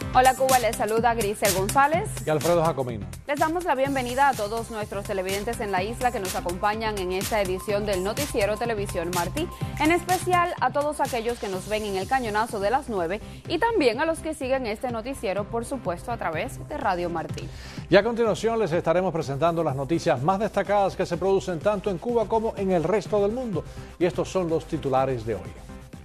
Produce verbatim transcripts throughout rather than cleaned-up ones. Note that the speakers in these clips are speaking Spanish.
Hola Cuba, les saluda Grisel González y Alfredo Jacomino. Les damos la bienvenida a todos nuestros televidentes en la isla que nos acompañan en esta edición del Noticiero Televisión Martí, en especial a todos aquellos que nos ven en el cañonazo de las nueve y también a los que siguen este noticiero, por supuesto, a través de Radio Martí. Y a continuación les estaremos presentando las noticias más destacadas que se producen tanto en Cuba como en el resto del mundo. Y estos son los titulares de hoy.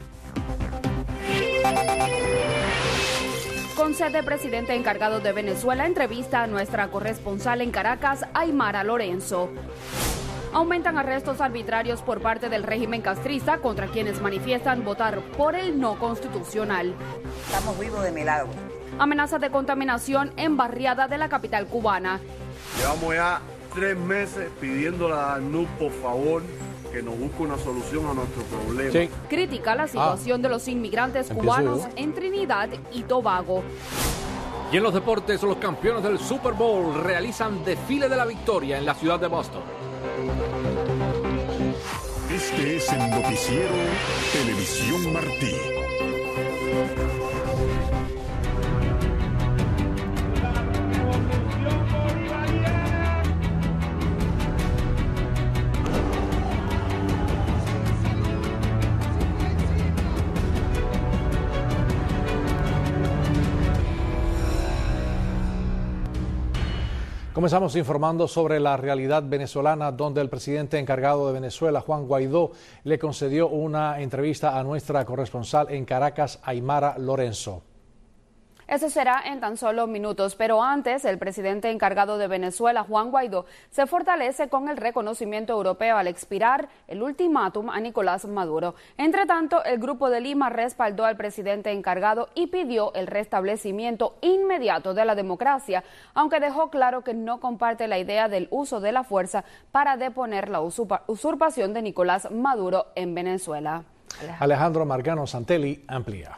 Con sede presidente encargado de Venezuela, entrevista a nuestra corresponsal en Caracas, Aymara Lorenzo. Aumentan arrestos arbitrarios por parte del régimen castrista contra quienes manifiestan votar por el no constitucional. Estamos vivos de milagro. Amenaza de contaminación en barriada de la capital cubana. Llevamos ya tres meses pidiéndole a ACNUR, por favor, que nos busque una solución a nuestro problema. Sí. Critica la situación ah. de los inmigrantes cubanos yo. en Trinidad y Tobago. Y en los deportes, los campeones del Super Bowl realizan desfile de la victoria en la ciudad de Boston. Este es el noticiero Televisión Martí. Comenzamos informando sobre la realidad venezolana, donde el presidente encargado de Venezuela, Juan Guaidó, le concedió una entrevista a nuestra corresponsal en Caracas, Aymara Lorenzo. Eso será en tan solo minutos, pero antes el presidente encargado de Venezuela, Juan Guaidó, se fortalece con el reconocimiento europeo al expirar el ultimátum a Nicolás Maduro. Entre tanto, el Grupo de Lima respaldó al presidente encargado y pidió el restablecimiento inmediato de la democracia, aunque dejó claro que no comparte la idea del uso de la fuerza para deponer la usurpación de Nicolás Maduro en Venezuela. Alejandro Margano Santelli amplía.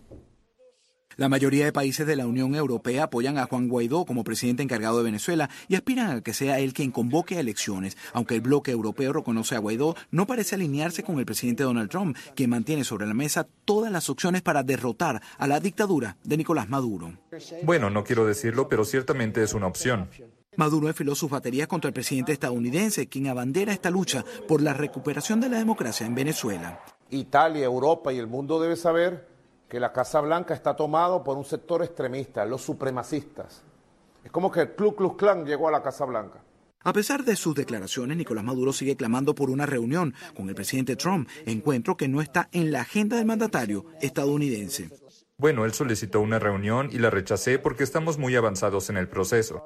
La mayoría de países de la Unión Europea apoyan a Juan Guaidó como presidente encargado de Venezuela y aspiran a que sea él quien convoque a elecciones. Aunque el bloque europeo reconoce a Guaidó, no parece alinearse con el presidente Donald Trump, quien mantiene sobre la mesa todas las opciones para derrotar a la dictadura de Nicolás Maduro. Bueno, no quiero decirlo, pero ciertamente es una opción. Maduro enfiló sus baterías contra el presidente estadounidense, quien abandera esta lucha por la recuperación de la democracia en Venezuela. Italia, Europa y el mundo debe saber que la Casa Blanca está tomado por un sector extremista, los supremacistas. Es como que el Ku Klux Klan llegó a la Casa Blanca. A pesar de sus declaraciones, Nicolás Maduro sigue clamando por una reunión con el presidente Trump, encuentro que no está en la agenda del mandatario estadounidense. Bueno, él solicitó una reunión y la rechacé porque estamos muy avanzados en el proceso.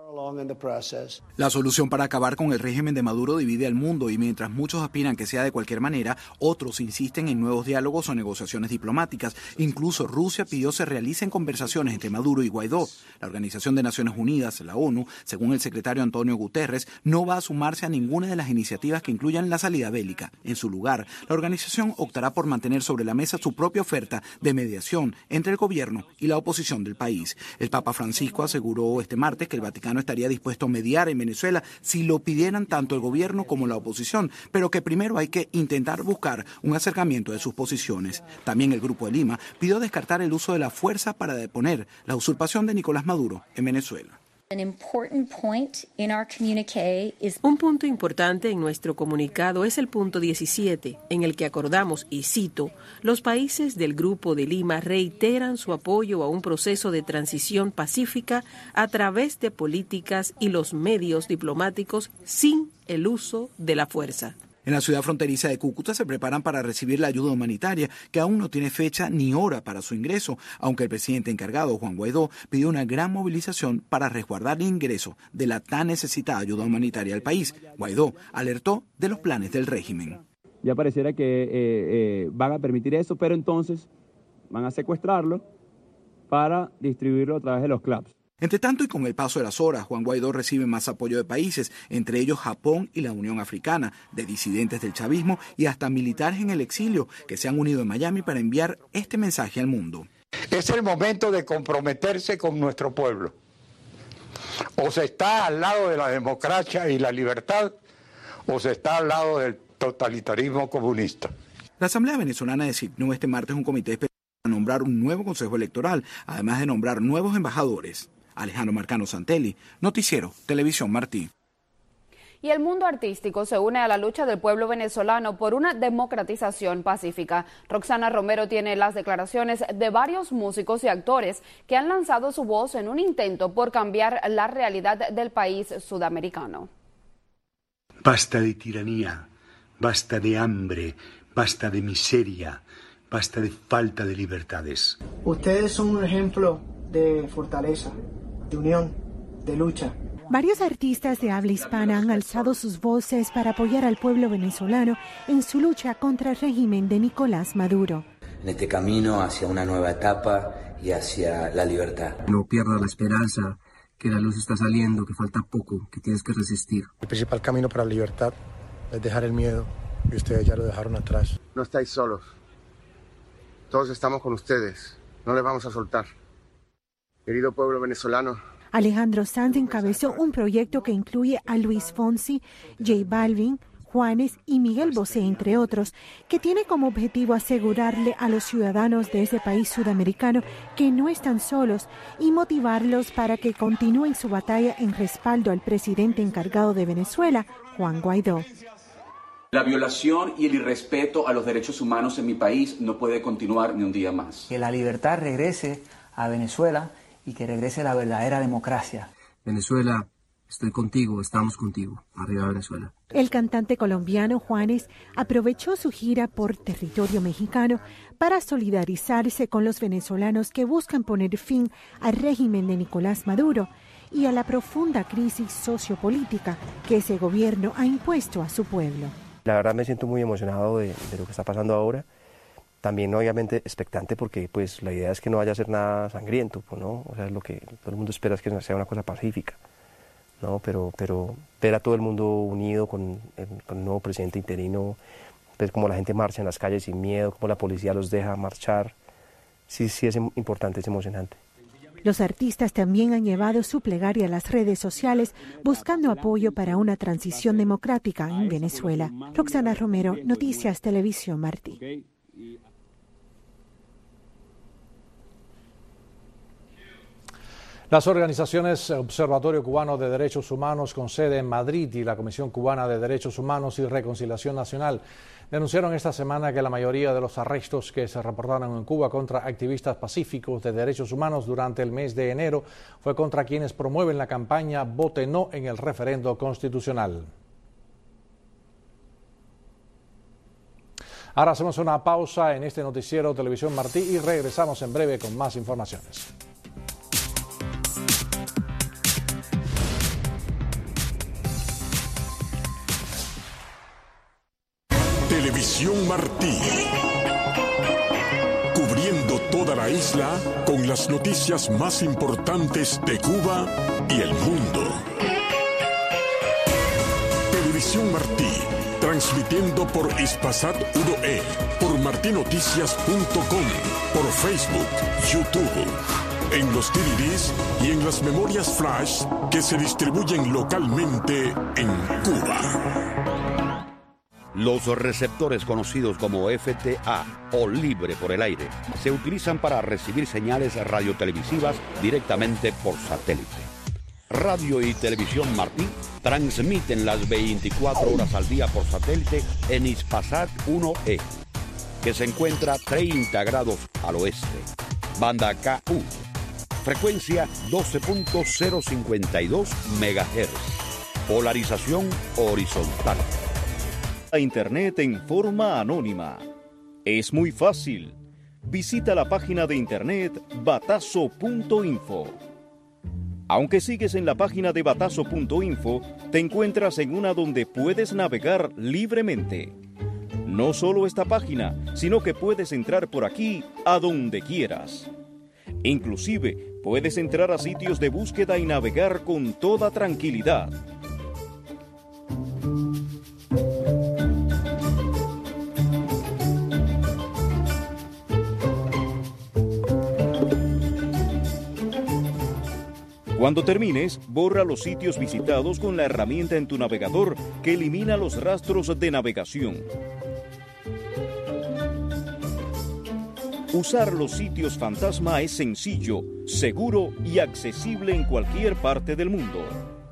La solución para acabar con el régimen de Maduro divide al mundo y mientras muchos aspiran que sea de cualquier manera, otros insisten en nuevos diálogos o negociaciones diplomáticas. Incluso Rusia pidió se realicen conversaciones entre Maduro y Guaidó. La Organización de Naciones Unidas, la ONU, según el secretario Antonio Guterres, no va a sumarse a ninguna de las iniciativas que incluyan la salida bélica. En su lugar, la organización optará por mantener sobre la mesa su propia oferta de mediación entre el gobierno y la oposición del país. El Papa Francisco aseguró este martes que el Vaticano estaría dispuesto a mediar en Venezuela si lo pidieran tanto el gobierno como la oposición, pero que primero hay que intentar buscar un acercamiento de sus posiciones. También el Grupo de Lima pidió descartar el uso de la fuerza para deponer la usurpación de Nicolás Maduro en Venezuela. Un punto importante en nuestro comunicado es el punto diecisiete, en el que acordamos, y cito, los países del Grupo de Lima reiteran su apoyo a un proceso de transición pacífica a través de políticas y los medios diplomáticos sin el uso de la fuerza. En la ciudad fronteriza de Cúcuta se preparan para recibir la ayuda humanitaria, que aún no tiene fecha ni hora para su ingreso, aunque el presidente encargado, Juan Guaidó, pidió una gran movilización para resguardar el ingreso de la tan necesitada ayuda humanitaria al país. Guaidó alertó de los planes del régimen. Ya pareciera que eh, eh, van a permitir eso, pero entonces van a secuestrarlo para distribuirlo a través de los clubs. Entre tanto y con el paso de las horas, Juan Guaidó recibe más apoyo de países, entre ellos Japón y la Unión Africana, de disidentes del chavismo y hasta militares en el exilio que se han unido en Miami para enviar este mensaje al mundo. Es el momento de comprometerse con nuestro pueblo. O se está al lado de la democracia y la libertad, o se está al lado del totalitarismo comunista. La Asamblea Venezolana designó este martes un comité especial para nombrar un nuevo Consejo Electoral, además de nombrar nuevos embajadores. Alejandro Marcano Santelli, Noticiero, Televisión Martí. Y el mundo artístico se une a la lucha del pueblo venezolano por una democratización pacífica. Roxana Romero tiene las declaraciones de varios músicos y actores que han lanzado su voz en un intento por cambiar la realidad del país sudamericano. Basta de tiranía, basta de hambre, basta de miseria, basta de falta de libertades. Ustedes son un ejemplo de fortaleza, de unión, de lucha. Varios artistas de habla hispana han alzado sus voces para apoyar al pueblo venezolano en su lucha contra el régimen de Nicolás Maduro. En este camino hacia una nueva etapa y hacia la libertad. No pierdas la esperanza, que la luz está saliendo, que falta poco, que tienes que resistir. El principal camino para la libertad es dejar el miedo, y ustedes ya lo dejaron atrás. No estáis solos. Todos estamos con ustedes. No les vamos a soltar. Querido pueblo venezolano, Alejandro Sanz encabezó un proyecto que incluye a Luis Fonsi, J Balvin, Juanes y Miguel Bosé, entre otros, que tiene como objetivo asegurarle a los ciudadanos de ese país sudamericano que no están solos y motivarlos para que continúen su batalla en respaldo al presidente encargado de Venezuela, Juan Guaidó. La violación y el irrespeto a los derechos humanos en mi país no puede continuar ni un día más. Que la libertad regrese a Venezuela y que regrese la verdadera democracia. Venezuela, estoy contigo, estamos contigo. Arriba Venezuela. El cantante colombiano Juanes aprovechó su gira por territorio mexicano para solidarizarse con los venezolanos que buscan poner fin al régimen de Nicolás Maduro y a la profunda crisis sociopolítica que ese gobierno ha impuesto a su pueblo. La verdad me siento muy emocionado de, de lo que está pasando ahora. También obviamente expectante porque pues la idea es que no vaya a ser nada sangriento, pues, ¿no? O sea, es lo que todo el mundo espera, es que sea una cosa pacífica, ¿no? Pero, pero ver a todo el mundo unido con el, con el nuevo presidente interino, ver cómo la gente marcha en las calles sin miedo, cómo la policía los deja marchar, sí, sí es importante, es emocionante. Los artistas también han llevado su plegaria a las redes sociales buscando apoyo para una transición democrática en Venezuela. Roxana Romero, Noticias Televisión Martí. Las organizaciones Observatorio Cubano de Derechos Humanos con sede en Madrid y la Comisión Cubana de Derechos Humanos y Reconciliación Nacional denunciaron esta semana que la mayoría de los arrestos que se reportaron en Cuba contra activistas pacíficos de derechos humanos durante el mes de enero fue contra quienes promueven la campaña Vote No en el referendo constitucional. Ahora hacemos una pausa en este noticiero Televisión Martí y regresamos en breve con más informaciones. Televisión Martí, cubriendo toda la isla con las noticias más importantes de Cuba y el mundo. Televisión Martí, transmitiendo por Ispasat uno E, por martinoticias punto com, por Facebook, YouTube, en los D V Ds y en las memorias flash que se distribuyen localmente en Cuba. Los receptores conocidos como F T A o libre por el aire se utilizan para recibir señales radiotelevisivas directamente por satélite. Radio y Televisión Martí transmiten las veinticuatro horas al día por satélite en Ispasat uno E, que se encuentra treinta grados al oeste. Banda K U, frecuencia doce punto cero cincuenta y dos megahertz, polarización horizontal. A Internet en forma anónima. Es muy fácil. Visita la página de Internet batazo punto info. Aunque sigues en la página de batazo punto info, te encuentras en una donde puedes navegar libremente. No solo esta página, sino que puedes entrar por aquí a donde quieras. Inclusive, puedes entrar a sitios de búsqueda y navegar con toda tranquilidad. Cuando termines, borra los sitios visitados con la herramienta en tu navegador que elimina los rastros de navegación. Usar los sitios fantasma es sencillo, seguro y accesible en cualquier parte del mundo.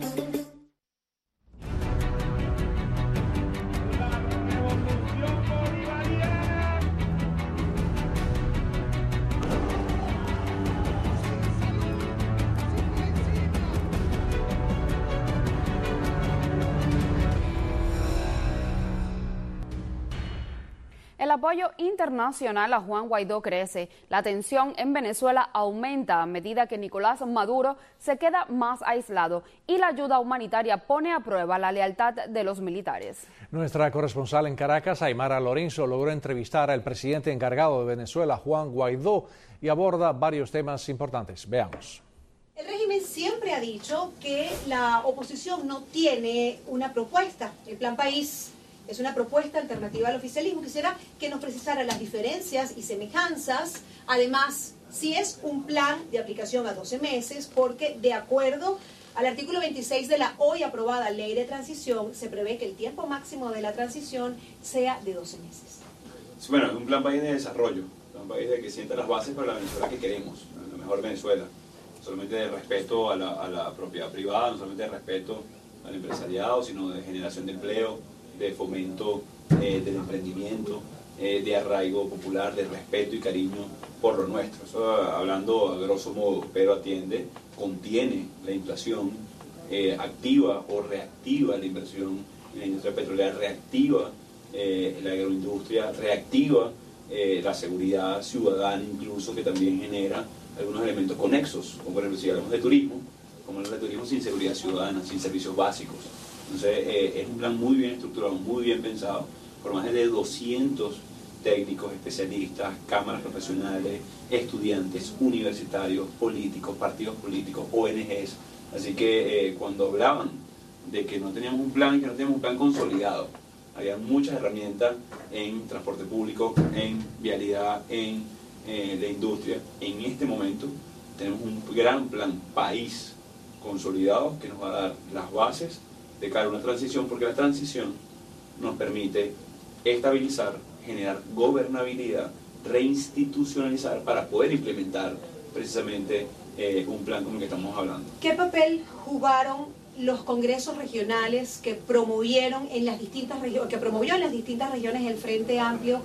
El apoyo internacional a Juan Guaidó crece. La tensión en Venezuela aumenta a medida que Nicolás Maduro se queda más aislado y la ayuda humanitaria pone a prueba la lealtad de los militares. Nuestra corresponsal en Caracas, Aymara Lorenzo, logró entrevistar al presidente encargado de Venezuela, Juan Guaidó, y aborda varios temas importantes. Veamos. El régimen siempre ha dicho que la oposición no tiene una propuesta. El Plan País es una propuesta alternativa al oficialismo. Quisiera que nos precisara las diferencias y semejanzas. Además, si es un plan de aplicación a doce meses, porque de acuerdo al artículo veintiséis de la hoy aprobada Ley de Transición, se prevé que el tiempo máximo de la transición sea de doce meses. Bueno, es un plan país de desarrollo, un plan país de que sienta las bases para la Venezuela que queremos, la mejor Venezuela. No solamente de respeto a la, a la propiedad privada, no solamente de respeto al empresariado, sino de generación de empleo, de fomento eh, del emprendimiento, eh, de arraigo popular, de respeto y cariño por lo nuestro. Eso hablando a grosso modo, pero atiende, contiene la inflación, eh, activa o reactiva la inversión en la industria petrolera, reactiva eh, la agroindustria, reactiva eh, la seguridad ciudadana incluso, que también genera algunos elementos conexos, como por ejemplo si hablamos de turismo, como hablamos de turismo sin seguridad ciudadana, sin servicios básicos. Entonces eh, es un plan muy bien estructurado, muy bien pensado, por más de doscientos técnicos, especialistas, cámaras profesionales, estudiantes, universitarios, políticos, partidos políticos, O N Ges. Así que eh, cuando hablaban de que no teníamos un plan y que no teníamos un plan consolidado, había muchas herramientas en transporte público, en vialidad, en eh, la industria. En este momento tenemos un gran plan país consolidado que nos va a dar las bases de cara a una transición, porque la transición nos permite estabilizar, generar gobernabilidad, reinstitucionalizar para poder implementar precisamente eh, un plan como el que estamos hablando. ¿Qué papel jugaron los congresos regionales que promovieron en las distintas regiones, que promovió en las distintas regiones el Frente Amplio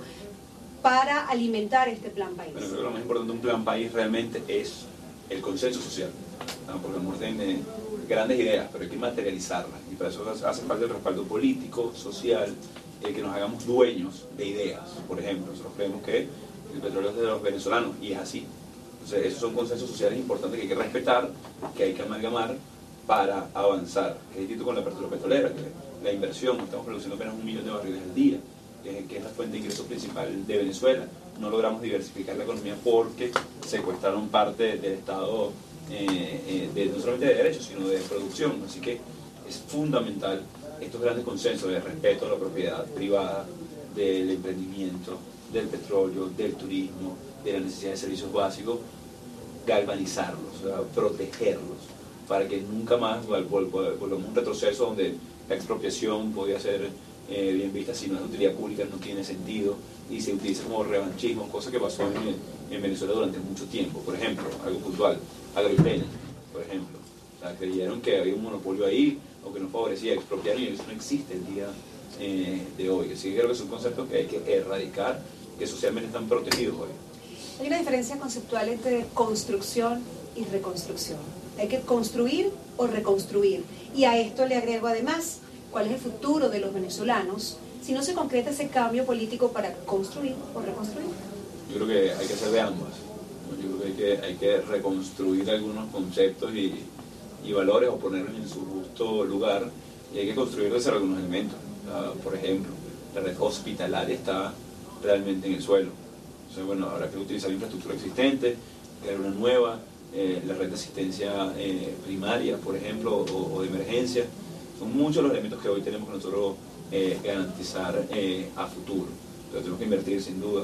para alimentar este plan país? Bueno, creo que lo más importante de un plan país realmente es el consenso social, ¿no? Porque amor tiene grandes ideas, pero hay que materializarlas, y para eso hace falta el respaldo político, social, el que nos hagamos dueños de ideas. Por ejemplo, nosotros creemos que el petróleo es de los venezolanos, y es así. Entonces, esos son consensos sociales importantes que hay que respetar, que hay que amalgamar para avanzar. Que es distinto con la apertura petrolera, que la inversión, estamos produciendo apenas un millón de barriles al día, que es, que es la fuente de ingreso principal de Venezuela. No logramos diversificar la economía porque secuestraron parte del Estado, eh, eh, de, no solamente de derechos, sino de producción. Así que es fundamental estos grandes consensos de respeto a la propiedad privada, del emprendimiento, del petróleo, del turismo, de la necesidad de servicios básicos, galvanizarlos, o sea, protegerlos, para que nunca más volvamos a un retroceso donde la expropiación podía ser eh, bien vista si no es de utilidad pública, no tiene sentido, y se utiliza como revanchismo, cosa que pasó en, en Venezuela durante mucho tiempo. Por ejemplo, algo puntual, Agripena, por ejemplo. O sea, creyeron que había un monopolio ahí, o que nos favorecía expropiar, y eso no existe el día eh, de hoy. Así que creo que son conceptos que hay que erradicar, que socialmente están protegidos hoy. Hay una diferencia conceptual entre construcción y reconstrucción. Hay que construir o reconstruir. Y a esto le agrego además, ¿cuál es el futuro de los venezolanos si no se concreta ese cambio político para construir o reconstruir? Yo creo que hay que hacer de ambas. Yo creo que hay que, hay que reconstruir algunos conceptos y, y valores, o ponerlos en su justo lugar, y hay que construir desde algunos elementos. Uh, por ejemplo, la red hospitalaria está realmente en el suelo. O sea, bueno, habrá que utilizar la infraestructura existente, crear una nueva, eh, la red de asistencia eh, primaria, por ejemplo, o, o de emergencia. Son muchos los elementos que hoy tenemos que nosotros eh, garantizar eh, a futuro. Pero tenemos que invertir sin duda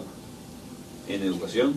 en educación,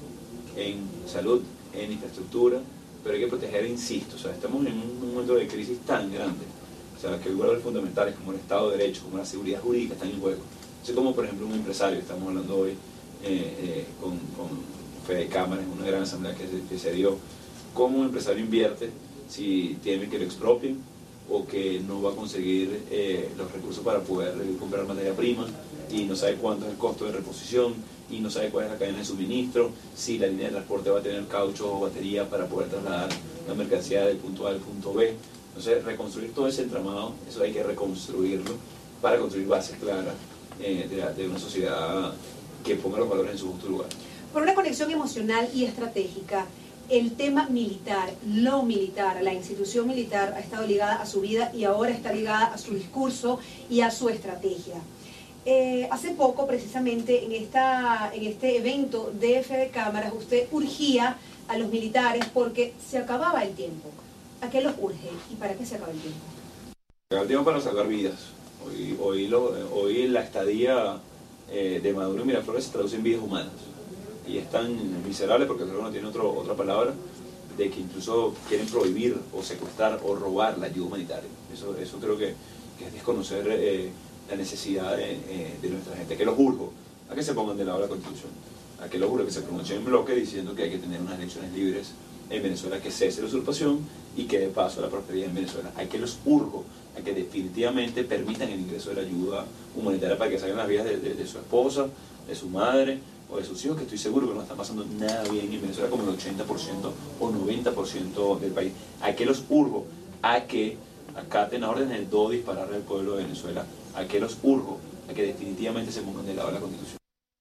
en salud, en infraestructura, pero hay que proteger, insisto, o sea, estamos en un momento de crisis tan grande, o sea, que hay valores fundamentales como el Estado de Derecho, como la seguridad jurídica están en juego. Así como, por ejemplo, un empresario, estamos hablando hoy, eh, eh, con, con Fede Cámaras, en una gran asamblea que se, que se dio, cómo un empresario invierte si tiene que lo expropien o que no va a conseguir eh, los recursos para poder eh, comprar materia prima y no sabe cuánto es el costo de reposición y no sabe cuál es la cadena de suministro, si la línea de transporte va a tener caucho o batería para poder trasladar la mercancía del punto A al punto B. Entonces, reconstruir todo ese entramado, eso hay que reconstruirlo para construir bases claras eh, de, de una sociedad que ponga los valores en su justo lugar. Por una conexión emocional y estratégica, el tema militar, lo militar, la institución militar ha estado ligada a su vida y ahora está ligada a su discurso y a su estrategia. Eh, hace poco, precisamente, en, esta, en este evento de Fede Cámaras, usted urgía a los militares porque se acababa el tiempo. ¿A qué los urge y para qué se acaba el tiempo? Se acaba el tiempo para salvar vidas. Hoy, hoy, lo, hoy la estadía eh, de Maduro y Miraflores se traduce en vidas humanas. Y es tan miserable, porque creo que no tiene otro, otra palabra, de que incluso quieren prohibir o secuestrar o robar la ayuda humanitaria. Eso, eso creo que, que es desconocer eh, la necesidad de, eh, de nuestra gente. Que los urjo a que se pongan de lado de la Constitución, a que los urjo que se pronuncien en bloque diciendo que hay que tener unas elecciones libres en Venezuela, que cese la usurpación y que dé paso a la prosperidad en Venezuela. Hay que los urjo a que definitivamente permitan el ingreso de la ayuda humanitaria para que salgan las vidas de, de, de su esposa, de su madre o de sus hijos, que estoy seguro que no están pasando nada bien en Venezuela, como el ochenta por ciento o noventa por ciento del país. ¿A qué los urjo? A que acaten la orden del D O dispararle al pueblo de Venezuela. ¿A qué los urjo? A que definitivamente se pongan del lado de la Constitución.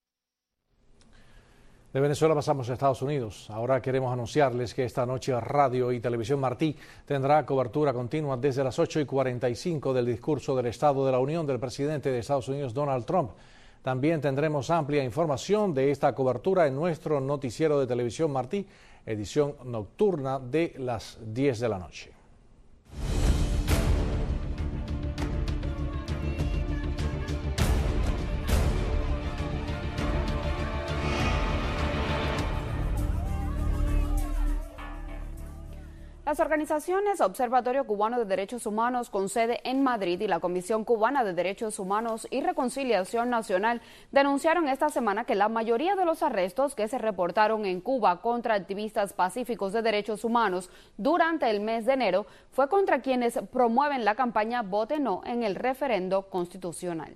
De Venezuela pasamos a Estados Unidos. Ahora queremos anunciarles que esta noche Radio y Televisión Martí tendrá cobertura continua desde las ocho y cuarenta y cinco del discurso del Estado de la Unión del presidente de Estados Unidos, Donald Trump. También tendremos amplia información de esta cobertura en nuestro noticiero de Televisión Martí, edición nocturna de las diez de la noche. Las organizaciones Observatorio Cubano de Derechos Humanos con sede en Madrid y la Comisión Cubana de Derechos Humanos y Reconciliación Nacional denunciaron esta semana que la mayoría de los arrestos que se reportaron en Cuba contra activistas pacíficos de derechos humanos durante el mes de enero fue contra quienes promueven la campaña Vote No en el referendo constitucional.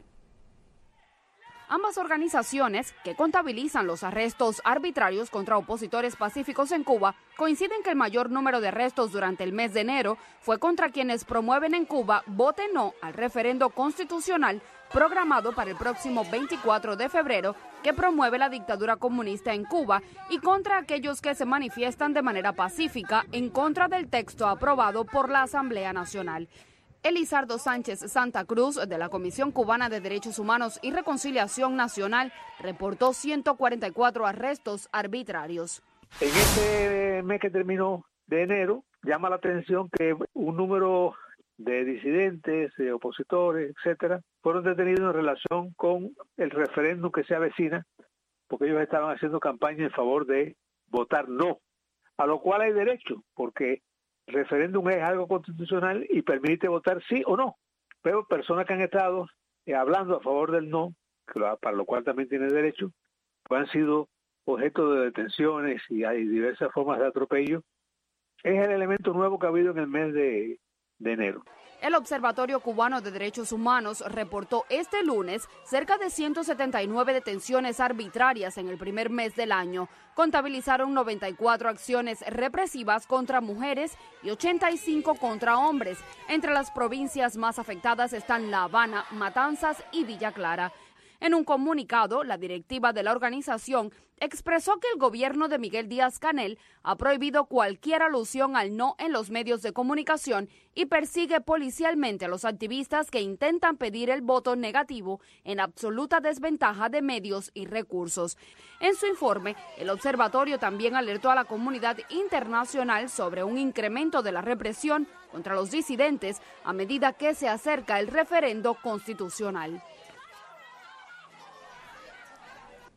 Ambas organizaciones, que contabilizan los arrestos arbitrarios contra opositores pacíficos en Cuba, coinciden que el mayor número de arrestos durante el mes de enero fue contra quienes promueven en Cuba Vote No al referendo constitucional programado para el próximo veinticuatro de febrero, que promueve la dictadura comunista en Cuba, y contra aquellos que se manifiestan de manera pacífica en contra del texto aprobado por la Asamblea Nacional. Elizardo Sánchez Santa Cruz, de la Comisión Cubana de Derechos Humanos y Reconciliación Nacional, reportó ciento cuarenta y cuatro arrestos arbitrarios. En este mes que terminó de enero, llama la atención que un número de disidentes, de opositores, etcétera, fueron detenidos en relación con el referéndum que se avecina, porque ellos estaban haciendo campaña en favor de votar no, a lo cual hay derecho, porque el referéndum es algo constitucional y permite votar sí o no, pero personas que han estado eh, hablando a favor del no, que lo, para lo cual también tienen derecho, pues han sido objeto de detenciones y hay diversas formas de atropello. Es el elemento nuevo que ha habido en el mes de, de enero. El Observatorio Cubano de Derechos Humanos reportó este lunes cerca de ciento setenta y nueve detenciones arbitrarias en el primer mes del año. Contabilizaron noventa y cuatro acciones represivas contra mujeres y ochenta y cinco contra hombres. Entre las provincias más afectadas están La Habana, Matanzas y Villa Clara. En un comunicado, la directiva de la organización expresó que el gobierno de Miguel Díaz-Canel ha prohibido cualquier alusión al no en los medios de comunicación y persigue policialmente a los activistas que intentan pedir el voto negativo en absoluta desventaja de medios y recursos. En su informe, el observatorio también alertó a la comunidad internacional sobre un incremento de la represión contra los disidentes a medida que se acerca el referendo constitucional.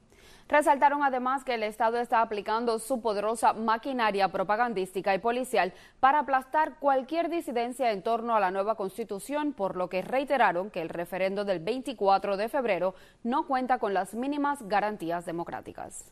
Resaltaron además que el Estado está aplicando su poderosa maquinaria propagandística y policial para aplastar cualquier disidencia en torno a la nueva Constitución, por lo que reiteraron que el referendo del veinticuatro de febrero no cuenta con las mínimas garantías democráticas.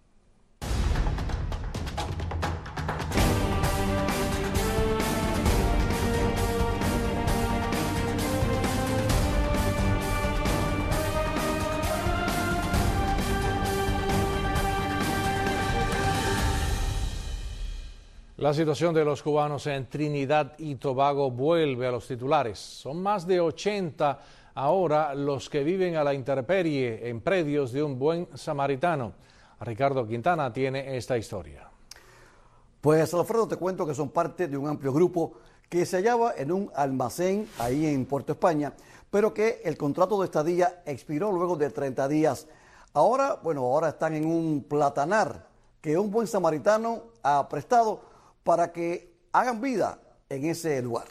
La situación de los cubanos en Trinidad y Tobago vuelve a los titulares. Son más de ochenta ahora los que viven a la intemperie en predios de un buen samaritano. Ricardo Quintana tiene esta historia. Pues, Alfredo, te cuento que son parte de un amplio grupo que se hallaba en un almacén ahí en Puerto España, pero que el contrato de estadía expiró luego de treinta días. Ahora, bueno, ahora están en un platanar que un buen samaritano ha prestado para que hagan vida en ese lugar.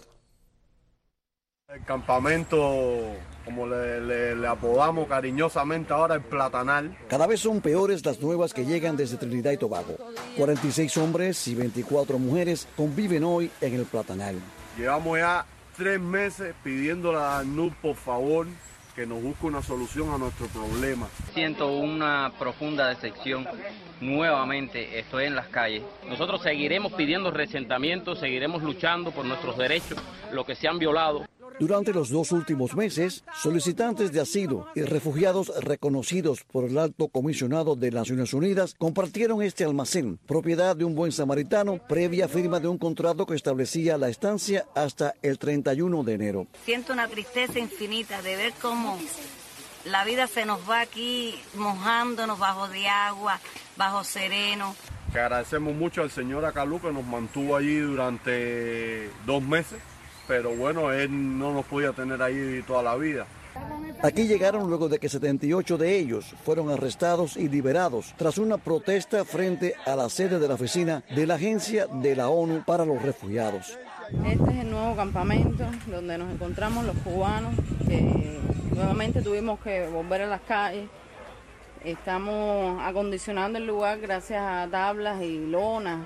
El campamento, como le, le, le apodamos cariñosamente ahora, el platanal. Cada vez son peores las nuevas que llegan desde Trinidad y Tobago. cuarenta y seis hombres y veinticuatro mujeres conviven hoy en el platanal. Llevamos ya tres meses pidiéndole a ACNUR, por favor, que nos busque una solución a nuestro problema. Siento una profunda decepción. Nuevamente estoy en las calles. Nosotros seguiremos pidiendo resentamiento, seguiremos luchando por nuestros derechos, lo que se han violado. Durante los dos últimos meses, solicitantes de asilo y refugiados reconocidos por el Alto Comisionado de Naciones Unidas compartieron este almacén, propiedad de un buen samaritano, previa firma de un contrato que establecía la estancia hasta el treinta y uno de enero. Siento una tristeza infinita de ver cómo la vida se nos va aquí mojándonos bajo de agua, bajo sereno. Que agradecemos mucho al señor Acalú que nos mantuvo allí durante dos meses. Pero bueno, él no nos podía tener ahí toda la vida. Aquí llegaron luego de que setenta y ocho de ellos fueron arrestados y liberados tras una protesta frente a la sede de la oficina de la Agencia de la ONU para los Refugiados. Este es el nuevo campamento donde nos encontramos los cubanos, que nuevamente tuvimos que volver a las calles. Estamos acondicionando el lugar gracias a tablas y lonas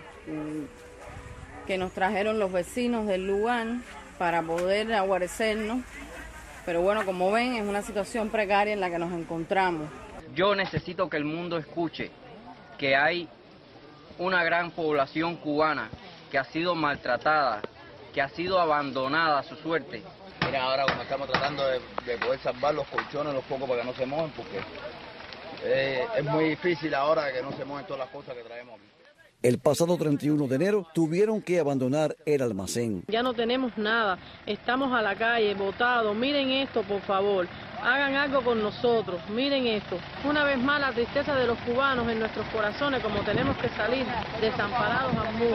que nos trajeron los vecinos del lugar para poder aguarecernos, pero bueno, como ven, es una situación precaria en la que nos encontramos. Yo necesito que el mundo escuche que hay una gran población cubana que ha sido maltratada, que ha sido abandonada a su suerte. Mira, ahora como estamos tratando de, de poder salvar los colchones, los pocos para que no se mojen, porque eh, es muy difícil ahora que no se mojen todas las cosas que traemos aquí. El pasado treinta y uno de enero tuvieron que abandonar el almacén. Ya no tenemos nada, estamos a la calle, botados. Miren esto, por favor, hagan algo con nosotros, miren esto. Una vez más la tristeza de los cubanos en nuestros corazones, como tenemos que salir desamparados al mundo.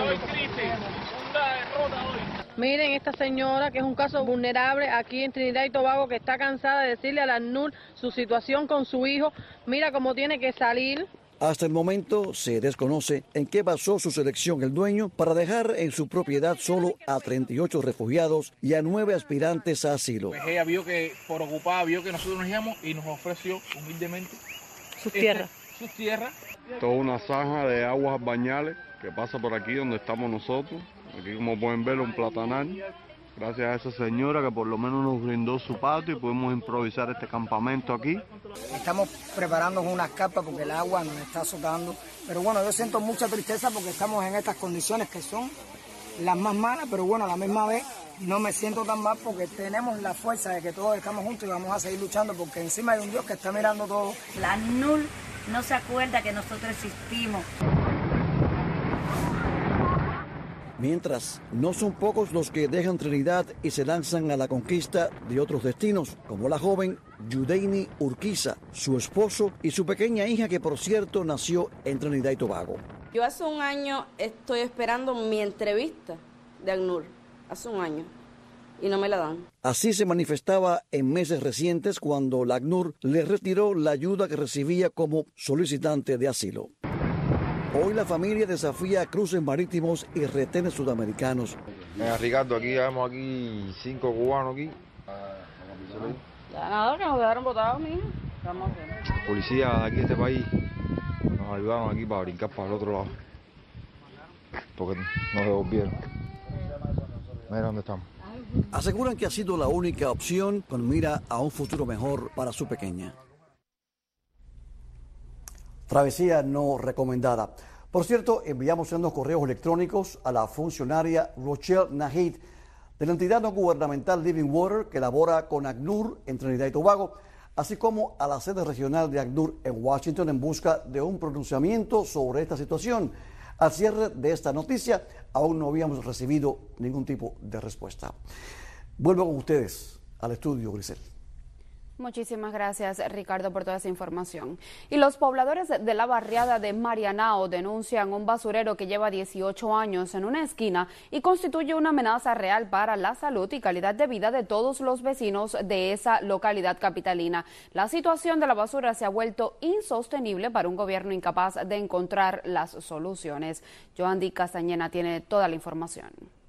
Miren esta señora, que es un caso vulnerable aquí en Trinidad y Tobago, que está cansada de decirle a la ACNUR su situación con su hijo. Mira cómo tiene que salir. Hasta el momento se desconoce en qué basó su selección el dueño para dejar en su propiedad solo a treinta y ocho refugiados y a nueve aspirantes a asilo. Pues ella vio que, por ocupada, vio que nosotros nos íbamos y nos ofreció humildemente sus tierras. Sus tierras. Toda una zanja de aguas bañales que pasa por aquí donde estamos nosotros. Aquí, como pueden ver, un platanal. Gracias a esa señora que por lo menos nos brindó su patio y pudimos improvisar este campamento aquí. Estamos preparando unas carpas porque el agua nos está azotando. Pero bueno, yo siento mucha tristeza porque estamos en estas condiciones que son las más malas, pero bueno, a la misma vez no me siento tan mal porque tenemos la fuerza de que todos estamos juntos y vamos a seguir luchando porque encima hay un Dios que está mirando todo. La ACNUR no se acuerda que nosotros existimos. Mientras, no son pocos los que dejan Trinidad y se lanzan a la conquista de otros destinos, como la joven Yudeini Urquiza, su esposo y su pequeña hija, que por cierto nació en Trinidad y Tobago. Yo hace un año estoy esperando mi entrevista de ACNUR, hace un año, y no me la dan. Así se manifestaba en meses recientes cuando la ACNUR le retiró la ayuda que recibía como solicitante de asilo. Hoy la familia desafía cruces marítimos y retenes sudamericanos. Mira, Ricardo, aquí vemos aquí cinco cubanos aquí. Ya nada, que nos dejaron botados, mija. Policía de aquí de este país nos ayudaron aquí para brincar para el otro lado, porque nos devolvieron. Mira dónde estamos. Aseguran que ha sido la única opción con mira a un futuro mejor para su pequeña. Travesía no recomendada. Por cierto, enviamos unos correos electrónicos a la funcionaria Rochelle Nahid de la entidad no gubernamental Living Water, que labora con ACNUR en Trinidad y Tobago, así como a la sede regional de ACNUR en Washington, en busca de un pronunciamiento sobre esta situación. Al cierre de esta noticia, aún no habíamos recibido ningún tipo de respuesta. Vuelvo con ustedes al estudio, Grisel. Muchísimas gracias, Ricardo, por toda esa información. Y los pobladores de la barriada de Marianao denuncian un basurero que lleva dieciocho años en una esquina y constituye una amenaza real para la salud y calidad de vida de todos los vecinos de esa localidad capitalina. La situación de la basura se ha vuelto insostenible para un gobierno incapaz de encontrar las soluciones. Joandy Castañeda tiene toda la información.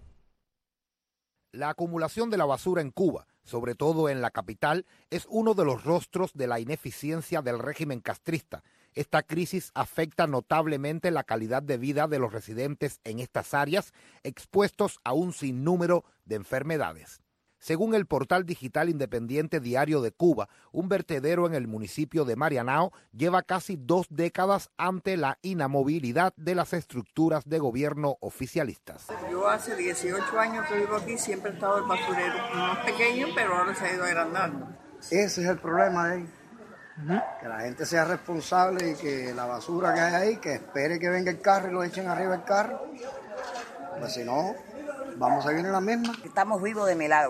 La acumulación de la basura en Cuba, sobre todo en la capital, es uno de los rostros de la ineficiencia del régimen castrista. Esta crisis afecta notablemente la calidad de vida de los residentes en estas áreas, expuestos a un sinnúmero de enfermedades. Según el portal digital independiente Diario de Cuba, un vertedero en el municipio de Marianao lleva casi dos décadas ante la inamovilidad de las estructuras de gobierno oficialistas. Yo hace dieciocho años que vivo aquí, siempre he estado el basurero más pequeño, pero ahora se ha ido agrandando. Ese es el problema de ahí, uh-huh. Que la gente sea responsable y que la basura que hay ahí, que espere que venga el carro y lo echen arriba del carro, pues si no, vamos a vivir en la misma. Estamos vivos de milagro.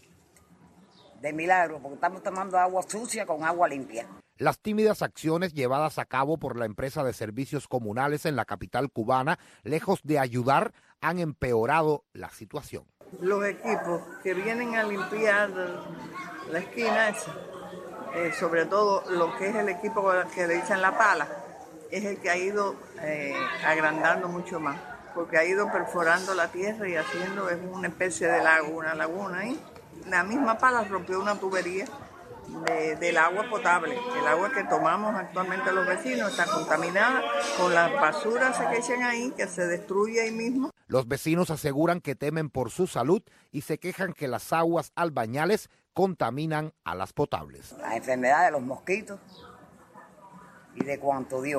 De milagro, porque estamos tomando agua sucia con agua limpia. Las tímidas acciones llevadas a cabo por la empresa de servicios comunales en la capital cubana, lejos de ayudar, han empeorado la situación. Los equipos que vienen a limpiar la esquina esa, eh, sobre todo lo que es el equipo que le dicen la pala, es el que ha ido eh, agrandando mucho más, porque ha ido perforando la tierra y haciendo es una especie de lago, una laguna ahí. La misma pala rompió una tubería de, del agua potable. El agua que tomamos actualmente los vecinos está contaminada con las basuras que echan ahí, que se destruye ahí mismo. Los vecinos aseguran que temen por su salud y se quejan que las aguas albañales contaminan a las potables. La enfermedad de los mosquitos y de cuanto Dios.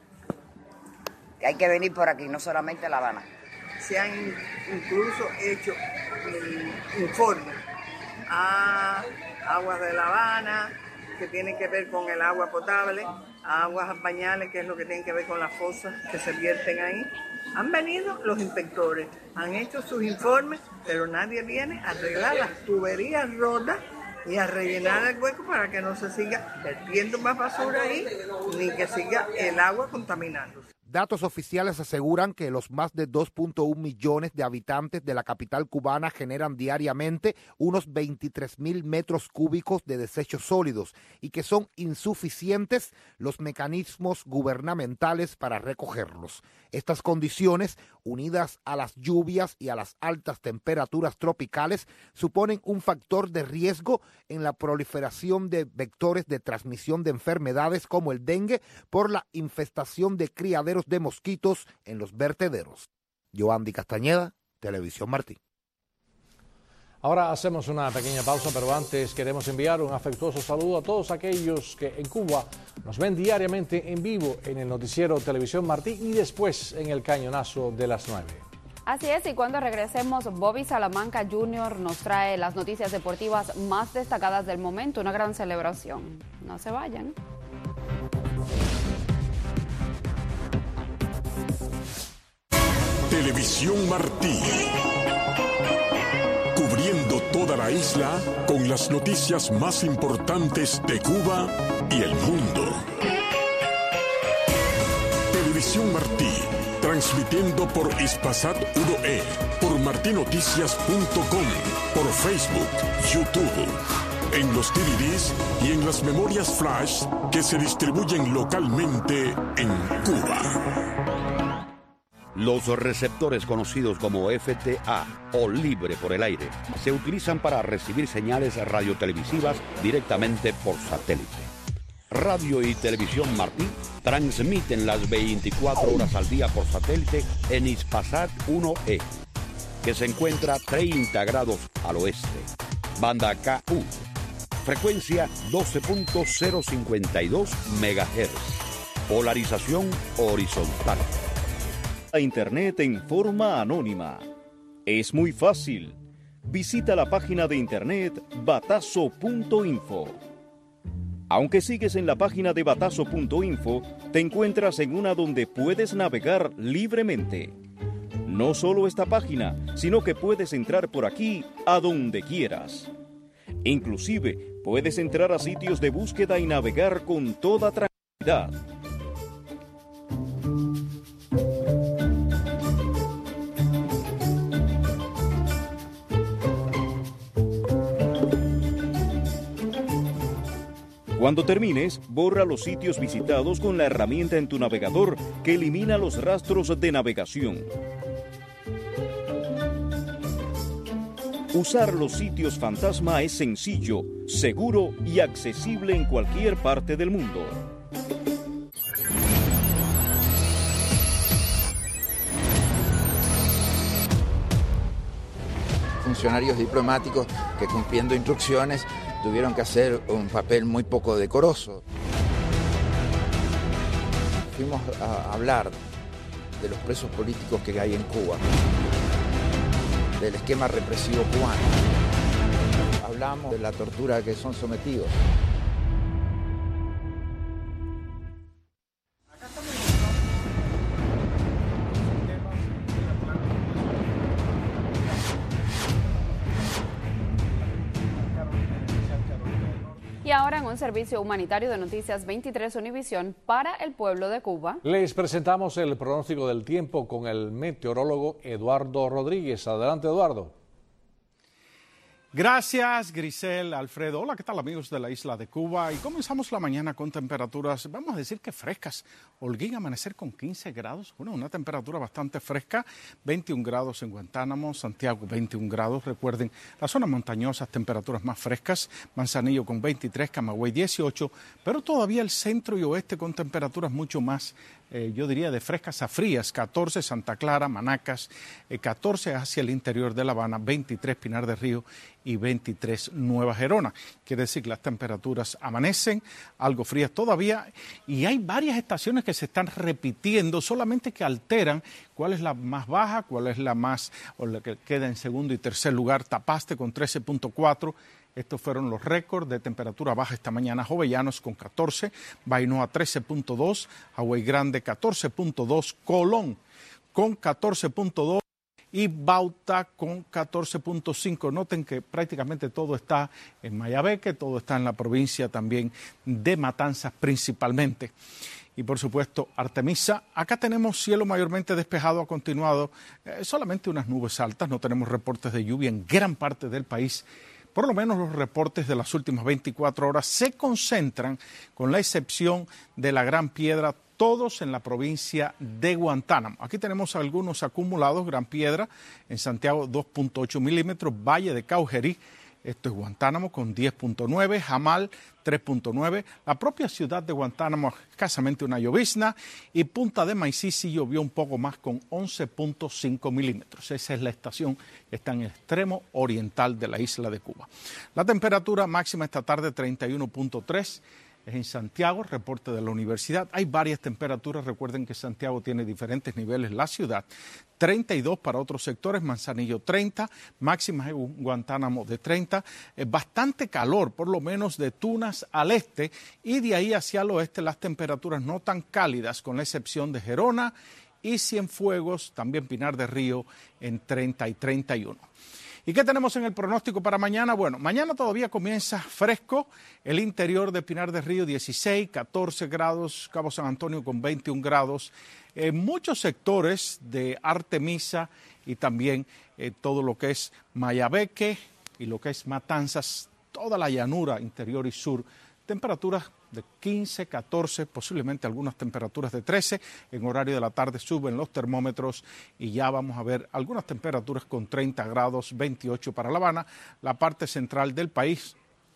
Que hay que venir por aquí, no solamente La Habana. Se han incluso hecho eh, informes a aguas de La Habana, que tienen que ver con el agua potable, a aguas albañales, que es lo que tiene que ver con las fosas que se vierten ahí. Han venido los inspectores, han hecho sus informes, pero nadie viene a arreglar las tuberías rotas y a rellenar el hueco para que no se siga vertiendo más basura ahí, ni que siga el agua contaminándose. Datos oficiales aseguran que los más de dos punto uno millones de habitantes de la capital cubana generan diariamente unos veintitrés mil metros cúbicos de desechos sólidos y que son insuficientes los mecanismos gubernamentales para recogerlos. Estas condiciones, unidas a las lluvias y a las altas temperaturas tropicales, suponen un factor de riesgo en la proliferación de vectores de transmisión de enfermedades como el dengue por la infestación de criaderos de mosquitos en los vertederos. Joandy Castañeda, Televisión Martí. Ahora hacemos una pequeña pausa, pero antes queremos enviar un afectuoso saludo a todos aquellos que en Cuba nos ven diariamente en vivo en el noticiero Televisión Martí y después en el cañonazo de las nueve. Así es, y cuando regresemos, Bobby Salamanca junior nos trae las noticias deportivas más destacadas del momento, una gran celebración. No se vayan. Televisión Martí. Cubriendo toda la isla con las noticias más importantes de Cuba y el mundo. Televisión Martí, transmitiendo por Hispasat uno E, por martinoticias punto com, por Facebook, YouTube, en los D V Ds y en las memorias flash que se distribuyen localmente en Cuba. Los receptores conocidos como F T A o libre por el aire se utilizan para recibir señales radiotelevisivas directamente por satélite. Radio y Televisión Martí transmiten las veinticuatro horas al día por satélite en Hispasat uno E, que se encuentra treinta grados al oeste. Banda K U, frecuencia doce punto cero cincuenta y dos megahertz. Polarización horizontal. A Internet en forma anónima. Es muy fácil. Visita la página de Internet batazo punto info. Aunque sigues en la página de batazo punto info, te encuentras en una donde puedes navegar libremente. No solo esta página, sino que puedes entrar por aquí a donde quieras. Inclusive, puedes entrar a sitios de búsqueda y navegar con toda tranquilidad. Cuando termines, borra los sitios visitados con la herramienta en tu navegador que elimina los rastros de navegación. Usar los sitios fantasma es sencillo, seguro y accesible en cualquier parte del mundo. Funcionarios diplomáticos que, cumpliendo instrucciones, tuvieron que hacer un papel muy poco decoroso. Fuimos a hablar de los presos políticos que hay en Cuba, del esquema represivo cubano. Hablamos de la tortura a que son sometidos. Y ahora en un servicio humanitario de Noticias veintitrés Univisión para el pueblo de Cuba. Les presentamos el pronóstico del tiempo con el meteorólogo Eduardo Rodríguez. Adelante, Eduardo. Gracias, Grisel, Alfredo. Hola, ¿qué tal, amigos de la isla de Cuba? Y comenzamos la mañana con temperaturas, vamos a decir que frescas. Holguín, amanecer con quince grados, bueno, una temperatura bastante fresca, veintiún grados en Guantánamo, Santiago veintiún grados. Recuerden, las zonas montañosas, temperaturas más frescas, Manzanillo con veintitrés, Camagüey dieciocho, pero todavía el centro y oeste con temperaturas mucho más, eh, yo diría, de frescas a frías, catorce Santa Clara, Manacas, eh, catorce hacia el interior de La Habana, veintitrés Pinar del Río y veintitrés Nueva Gerona. Quiere decir que las temperaturas amanecen algo frías todavía y hay varias estaciones que se están repitiendo, solamente que alteran cuál es la más baja, cuál es la más, o la que queda en segundo y tercer lugar. Tapaste con trece punto cuatro. Estos fueron los récords de temperatura baja esta mañana. Jovellanos con catorce, Bainoa trece punto dos, Hawái Grande catorce punto dos, Colón con catorce punto dos y Bauta con catorce punto cinco. Noten que prácticamente todo está en Mayabeque, todo está en la provincia también de Matanzas principalmente. Y por supuesto Artemisa, acá tenemos cielo mayormente despejado, ha continuado eh, solamente unas nubes altas, no tenemos reportes de lluvia en gran parte del país. Por lo menos los reportes de las últimas veinticuatro horas se concentran, con la excepción de la Gran Piedra, todos en la provincia de Guantánamo. Aquí tenemos algunos acumulados. Gran Piedra, en Santiago dos punto ocho milímetros, Valle de Caujerí, esto es Guantánamo con diez punto nueve, Jamal tres punto nueve, la propia ciudad de Guantánamo escasamente una llovizna y Punta de Maicí sí llovió un poco más con once punto cinco milímetros. Esa es la estación que está en el extremo oriental de la isla de Cuba. La temperatura máxima esta tarde treinta y uno punto tres. Es en Santiago, reporte de la universidad. Hay varias temperaturas, recuerden que Santiago tiene diferentes niveles, la ciudad. treinta y dos para otros sectores, Manzanillo treinta, máximas en Guantánamo de treinta. Eh, bastante calor, por lo menos de Tunas al este, y de ahí hacia el oeste las temperaturas no tan cálidas, con la excepción de Gerona y Cienfuegos, también Pinar del Río en treinta y treinta y uno. ¿Y qué tenemos en el pronóstico para mañana? Bueno, mañana todavía comienza fresco, el interior de Pinar del Río dieciséis, catorce grados, Cabo San Antonio con veintiún grados, en muchos sectores de Artemisa y también eh, todo lo que es Mayabeque y lo que es Matanzas, toda la llanura interior y sur, temperaturas de quince, catorce, posiblemente algunas temperaturas de trece. En horario de la tarde suben los termómetros y ya vamos a ver algunas temperaturas con treinta grados, veintiocho para La Habana, la parte central del país.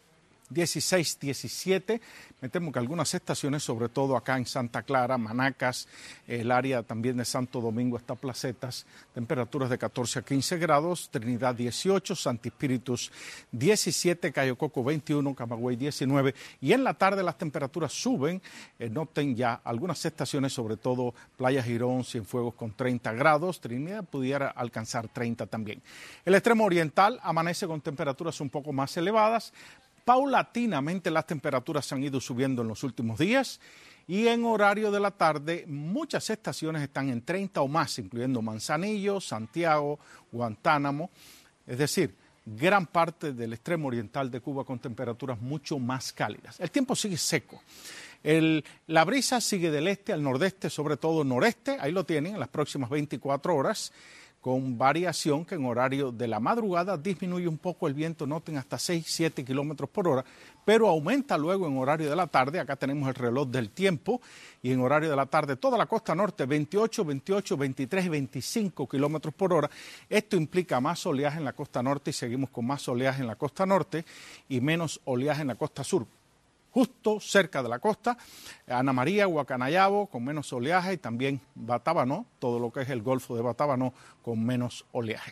dieciséis, diecisiete. Me temo que algunas estaciones, sobre todo acá en Santa Clara, Manacas, el área también de Santo Domingo hasta Placetas, temperaturas de catorce a quince grados, Trinidad dieciocho, Santi Espíritus diecisiete, Cayo Coco veintiuno, Camagüey diecinueve, y en la tarde las temperaturas suben, eh, noten ya algunas estaciones, sobre todo Playa Girón, Cienfuegos con treinta grados, Trinidad pudiera alcanzar treinta también. El extremo oriental amanece con temperaturas un poco más elevadas. Paulatinamente las temperaturas han ido subiendo en los últimos días y en horario de la tarde muchas estaciones están en treinta o más, incluyendo Manzanillo, Santiago, Guantánamo, es decir, gran parte del extremo oriental de Cuba con temperaturas mucho más cálidas. El tiempo sigue seco. El, la brisa sigue del este al nordeste, sobre todo noreste, ahí lo tienen en las próximas veinticuatro horas, con variación que en horario de la madrugada disminuye un poco el viento, noten hasta seis, siete kilómetros por hora, pero aumenta luego en horario de la tarde. Acá tenemos el reloj del tiempo y en horario de la tarde toda la costa norte veintiocho, veintiocho, veintitrés, veinticinco kilómetros por hora. Esto implica más oleaje en la costa norte y seguimos con más oleaje en la costa norte y menos oleaje en la costa sur. Justo cerca de la costa, Ana María, Guacanayabo con menos oleaje y también Batabanó, todo lo que es el Golfo de Batabanó con menos oleaje.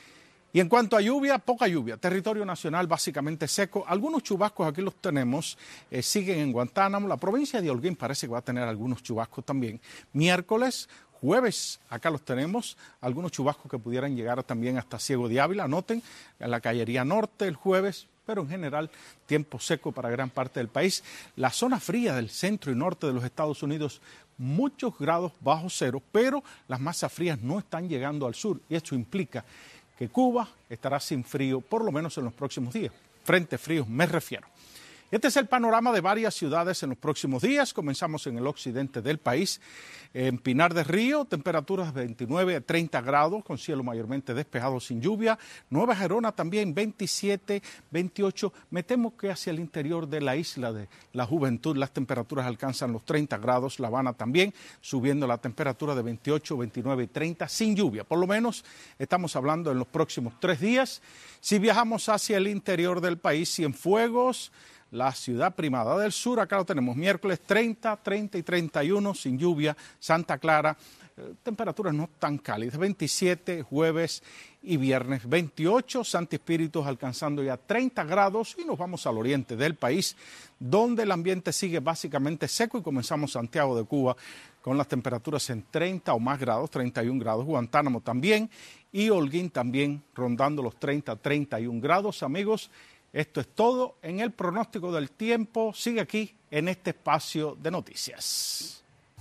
Y en cuanto a lluvia, poca lluvia, territorio nacional básicamente seco, algunos chubascos aquí los tenemos, eh, siguen en Guantánamo, la provincia de Holguín parece que va a tener algunos chubascos también. Miércoles, jueves, acá los tenemos, algunos chubascos que pudieran llegar también hasta Ciego de Ávila, noten, en la Cayería Norte el jueves, pero en general tiempo seco para gran parte del país. La zona fría del centro y norte de los Estados Unidos, muchos grados bajo cero, pero las masas frías no están llegando al sur y esto implica que Cuba estará sin frío por lo menos en los próximos días. Frentes fríos me refiero. Este es el panorama de varias ciudades en los próximos días. Comenzamos en el occidente del país. En Pinar del Río, temperaturas veintinueve a treinta grados, con cielo mayormente despejado sin lluvia. Nueva Gerona también veintisiete, veintiocho. Me temo que hacia el interior de la isla de la Juventud las temperaturas alcanzan los treinta grados. La Habana también, subiendo la temperatura de veintiocho, veintinueve y treinta sin lluvia. Por lo menos estamos hablando en los próximos tres días. Si viajamos hacia el interior del país, Cienfuegos, la ciudad primada del sur, acá lo tenemos, miércoles treinta, treinta y treinta y uno, sin lluvia. Santa Clara, eh, temperaturas no tan cálidas, veintisiete, jueves y viernes, veintiocho, Santi Espíritus alcanzando ya treinta grados y nos vamos al oriente del país, donde el ambiente sigue básicamente seco y comenzamos Santiago de Cuba con las temperaturas en treinta o más grados, treinta y un grados, Guantánamo también y Holguín también rondando los treinta, treinta y un grados, amigos. Esto es todo en el pronóstico del tiempo. Sigue aquí en este espacio de noticias.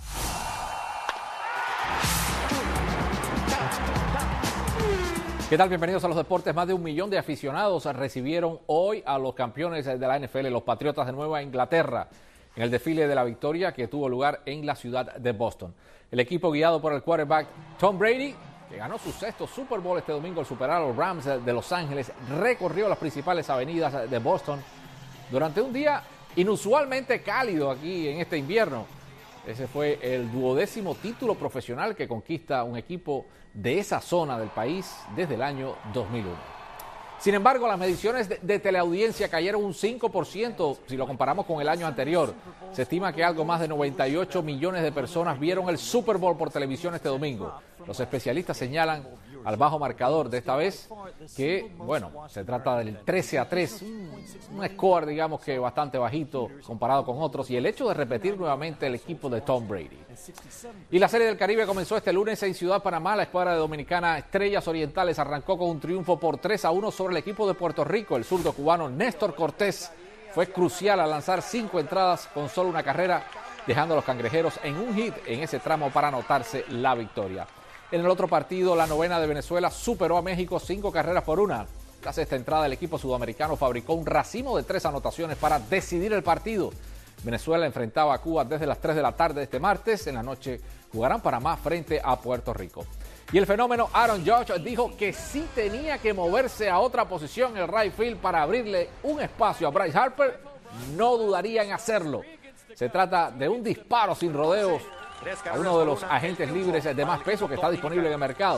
¿Qué tal? Bienvenidos a los deportes. Más de un millón de aficionados recibieron hoy a los campeones de la N F L, los Patriotas de Nueva Inglaterra, en el desfile de la victoria que tuvo lugar en la ciudad de Boston. El equipo guiado por el quarterback Tom Brady, que ganó su sexto Super Bowl este domingo al superar a los Rams de Los Ángeles, recorrió las principales avenidas de Boston durante un día inusualmente cálido aquí en este invierno. Ese fue el duodécimo título profesional que conquista un equipo de esa zona del país desde el año dos mil uno. Sin embargo, las mediciones de, de teleaudiencia cayeron un cinco por ciento si lo comparamos con el año anterior. Se estima que algo más de noventa y ocho millones de personas vieron el Super Bowl por televisión este domingo. Los especialistas señalan al bajo marcador de esta vez que, bueno, se trata del trece a tres, un, un score, digamos que bastante bajito comparado con otros, y el hecho de repetir nuevamente el equipo de Tom Brady. Y la Serie del Caribe comenzó este lunes en Ciudad Panamá. La escuadra de dominicana Estrellas Orientales arrancó con un triunfo por tres a uno sobre el equipo de Puerto Rico. El zurdo cubano Néstor Cortés fue crucial al lanzar cinco entradas con solo una carrera, dejando a los cangrejeros en un hit en ese tramo para anotarse la victoria. En el otro partido, la novena de Venezuela superó a México cinco carreras por una. Tras esta entrada, el equipo sudamericano fabricó un racimo de tres anotaciones para decidir el partido. Venezuela enfrentaba a Cuba desde las tres de la tarde de este martes. En la noche jugarán Panamá frente a Puerto Rico. Y el fenómeno Aaron Judge dijo que sí tenía que moverse a otra posición en el right field para abrirle un espacio a Bryce Harper. No dudaría en hacerlo. Se trata de un disparo sin rodeos a uno de los agentes libres de más peso que está disponible en el mercado.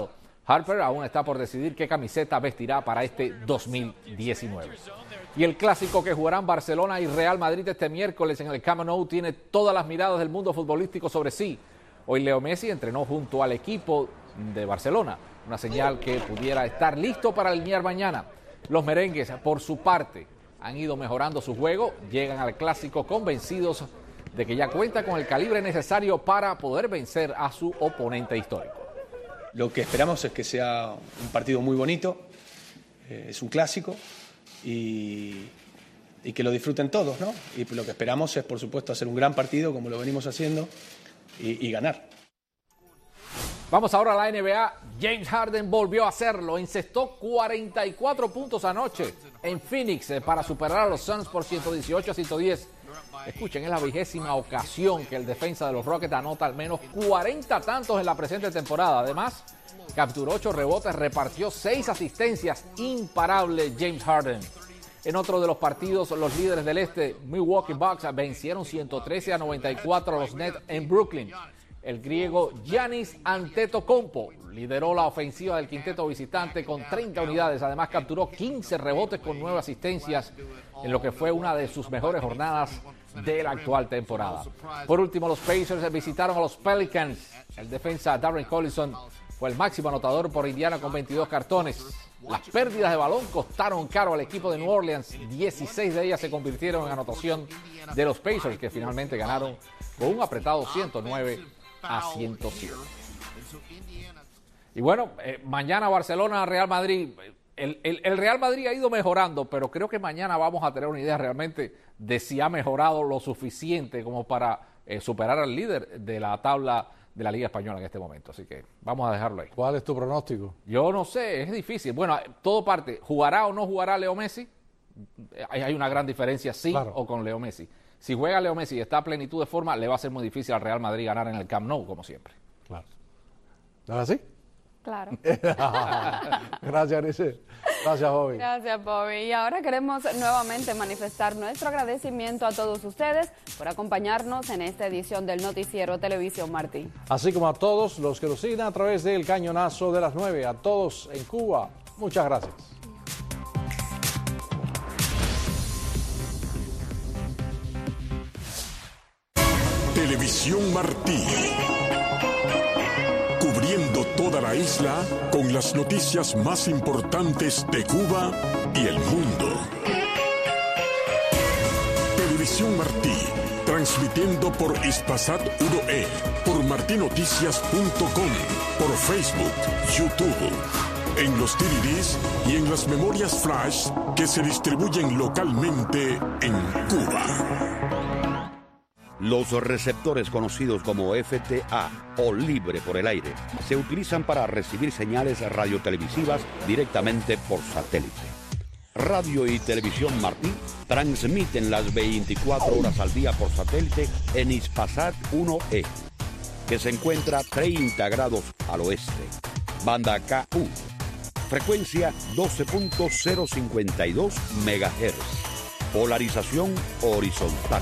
Harper aún está por decidir qué camiseta vestirá para este dos mil diecinueve. Y el clásico que jugarán Barcelona y Real Madrid este miércoles en el Camp Nou tiene todas las miradas del mundo futbolístico sobre sí. Hoy Leo Messi entrenó junto al equipo de Barcelona, una señal que pudiera estar listo para alinear mañana. Los merengues, por su parte, han ido mejorando su juego, llegan al clásico convencidos de que ya cuenta con el calibre necesario para poder vencer a su oponente histórico. Lo que esperamos es que sea un partido muy bonito, eh, es un clásico y, y que lo disfruten todos, ¿no? Y lo que esperamos es, por supuesto, hacer un gran partido como lo venimos haciendo y, y ganar. Vamos ahora a la N B A. James Harden volvió a hacerlo. Encestó cuarenta y cuatro puntos anoche en Phoenix para superar a los Suns por ciento dieciocho a ciento diez. Escuchen, es la vigésima ocasión que el defensa de los Rockets anota al menos cuarenta tantos en la presente temporada. Además, capturó ocho rebotes, repartió seis asistencias. Imparable James Harden. En otro de los partidos, los líderes del este, Milwaukee Bucks, vencieron ciento trece a noventa y cuatro a los Nets en Brooklyn. El griego Giannis Antetokounmpo lideró la ofensiva del quinteto visitante con treinta unidades. Además, capturó quince rebotes con nueve asistencias en lo que fue una de sus mejores jornadas de la actual temporada. Por último, los Pacers visitaron a los Pelicans. El defensa Darren Collison fue el máximo anotador por Indiana con veintidós cartones. Las pérdidas de balón costaron caro al equipo de New Orleans. dieciséis de ellas se convirtieron en anotación de los Pacers, que finalmente ganaron con un apretado ciento nueve a ciento siete. Y bueno, eh, mañana Barcelona, Real Madrid. El, el, el Real Madrid ha ido mejorando, pero creo que mañana vamos a tener una idea realmente de si ha mejorado lo suficiente como para eh, superar al líder de la tabla de la Liga Española en este momento. Así que vamos a dejarlo ahí. ¿Cuál es tu pronóstico? Yo no sé, es difícil. Bueno, todo parte. ¿Jugará o no jugará Leo Messi? Hay, hay una gran diferencia, sí, claro, o con Leo Messi. Si juega Leo Messi y está a plenitud de forma, le va a ser muy difícil al Real Madrid ganar en el Camp Nou, como siempre. Claro. ¿No es así? Claro. Gracias, Arice. Gracias, Bobby. Gracias, Bobby. Y ahora queremos nuevamente manifestar nuestro agradecimiento a todos ustedes por acompañarnos en esta edición del Noticiero Televisión Martí. Así como a todos los que nos siguen a través del Cañonazo de las nueve. A todos en Cuba, muchas gracias. Televisión Martí. Cubriendo toda la isla con las noticias más importantes de Cuba y el mundo. Televisión Martí, transmitiendo por Hispasat uno E, por martinoticias punto com, por Facebook, YouTube, en los D V Ds y en las memorias flash que se distribuyen localmente en Cuba. Los receptores conocidos como F T A o libre por el aire se utilizan para recibir señales radiotelevisivas directamente por satélite. Radio y Televisión Martí transmiten las veinticuatro horas al día por satélite en Hispasat uno E, que se encuentra treinta grados al oeste. Banda K U, frecuencia doce punto cero cincuenta y dos megahertz, polarización horizontal.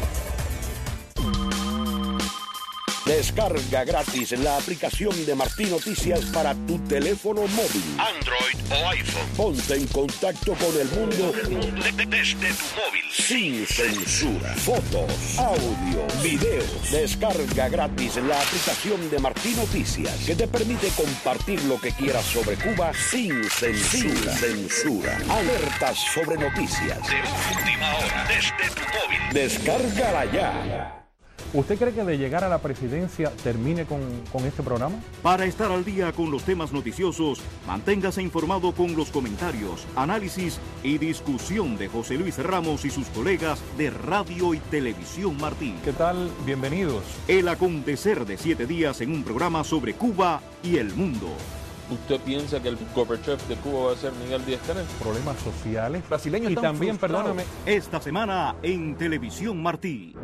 Descarga gratis la aplicación de Martí Noticias para tu teléfono móvil, Android o iPhone. Ponte en contacto con el mundo desde tu móvil, sin censura. Fotos, audio, videos. Descarga gratis la aplicación de Martí Noticias, que te permite compartir lo que quieras sobre Cuba sin censura. Sin censura. Alertas sobre noticias de última hora desde tu móvil. Descárgala ya. ¿Usted cree que de llegar a la presidencia termine con, con este programa? Para estar al día con los temas noticiosos, manténgase informado con los comentarios, análisis y discusión de José Luis Ramos y sus colegas de Radio y Televisión Martí. ¿Qué tal? Bienvenidos. El acontecer de siete días en un programa sobre Cuba y el mundo. ¿Usted piensa que el Gorbachev de Cuba va a ser Miguel Díaz-Canel? Problemas sociales, brasileños y también, perdóname. Esta semana en Televisión Martí.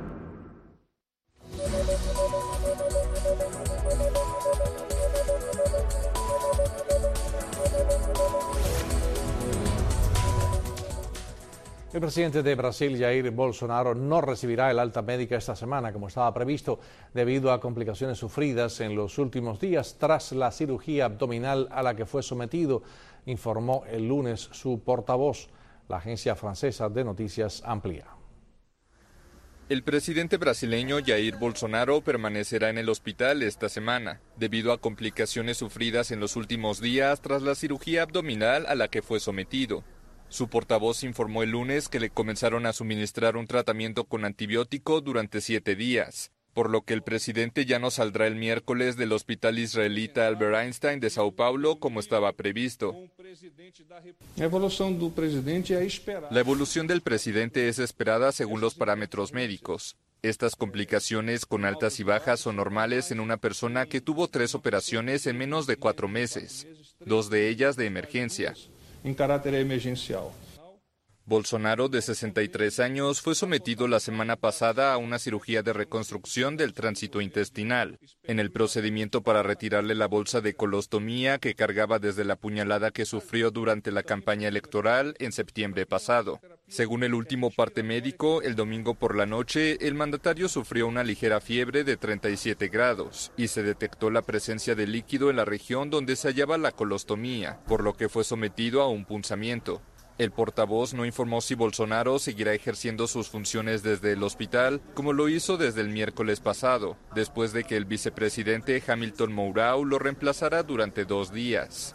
El presidente de Brasil, Jair Bolsonaro, no recibirá el alta médica esta semana, como estaba previsto, debido a complicaciones sufridas en los últimos días tras la cirugía abdominal a la que fue sometido, informó el lunes su portavoz. La agencia francesa de noticias amplía. El presidente brasileño Jair Bolsonaro permanecerá en el hospital esta semana, debido a complicaciones sufridas en los últimos días tras la cirugía abdominal a la que fue sometido. Su portavoz informó el lunes que le comenzaron a suministrar un tratamiento con antibiótico durante siete días, por lo que el presidente ya no saldrá el miércoles del hospital israelita Albert Einstein de Sao Paulo como estaba previsto. La evolución del presidente es esperada según los parámetros médicos. Estas complicaciones con altas y bajas son normales en una persona que tuvo tres operaciones en menos de cuatro meses, dos de ellas de emergencia. En carácter emergencial. Bolsonaro, de sesenta y tres años, fue sometido la semana pasada a una cirugía de reconstrucción del tránsito intestinal, en el procedimiento para retirarle la bolsa de colostomía que cargaba desde la puñalada que sufrió durante la campaña electoral en septiembre pasado. Según el último parte médico, el domingo por la noche, el mandatario sufrió una ligera fiebre de treinta y siete grados y se detectó la presencia de líquido en la región donde se hallaba la colostomía, por lo que fue sometido a un punzamiento. El portavoz no informó si Bolsonaro seguirá ejerciendo sus funciones desde el hospital, como lo hizo desde el miércoles pasado, después de que el vicepresidente Hamilton Mourão lo reemplazara durante dos días.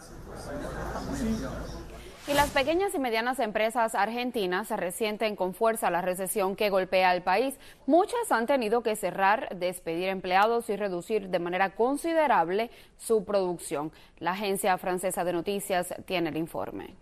Y las pequeñas y medianas empresas argentinas se resienten con fuerza la recesión que golpea al país. Muchas han tenido que cerrar, despedir empleados y reducir de manera considerable su producción. La agencia francesa de noticias tiene el informe.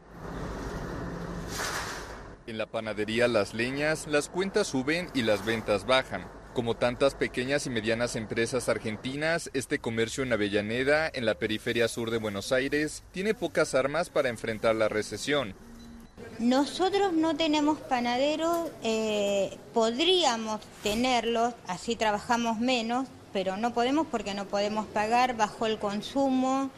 En la panadería Las Leñas, las cuentas suben y las ventas bajan. Como tantas pequeñas y medianas empresas argentinas, este comercio en Avellaneda, en la periferia sur de Buenos Aires, tiene pocas armas para enfrentar la recesión. Nosotros no tenemos panaderos, eh, podríamos tenerlos, así trabajamos menos, pero no podemos porque no podemos pagar, bajó el consumo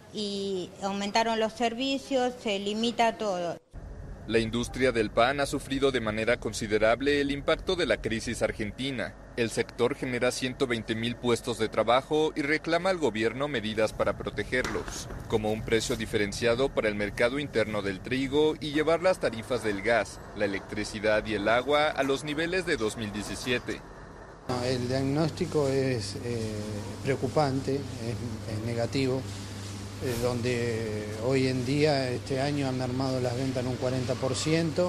y aumentaron los servicios, se limita todo. La industria del pan ha sufrido de manera considerable el impacto de la crisis argentina. El sector genera ciento veinte mil puestos de trabajo y reclama al gobierno medidas para protegerlos, como un precio diferenciado para el mercado interno del trigo y llevar las tarifas del gas, la electricidad y el agua a los niveles de dos mil diecisiete. El diagnóstico es eh, preocupante, es, es negativo. Eh, donde hoy en día, este año, han mermado las ventas en un cuarenta por ciento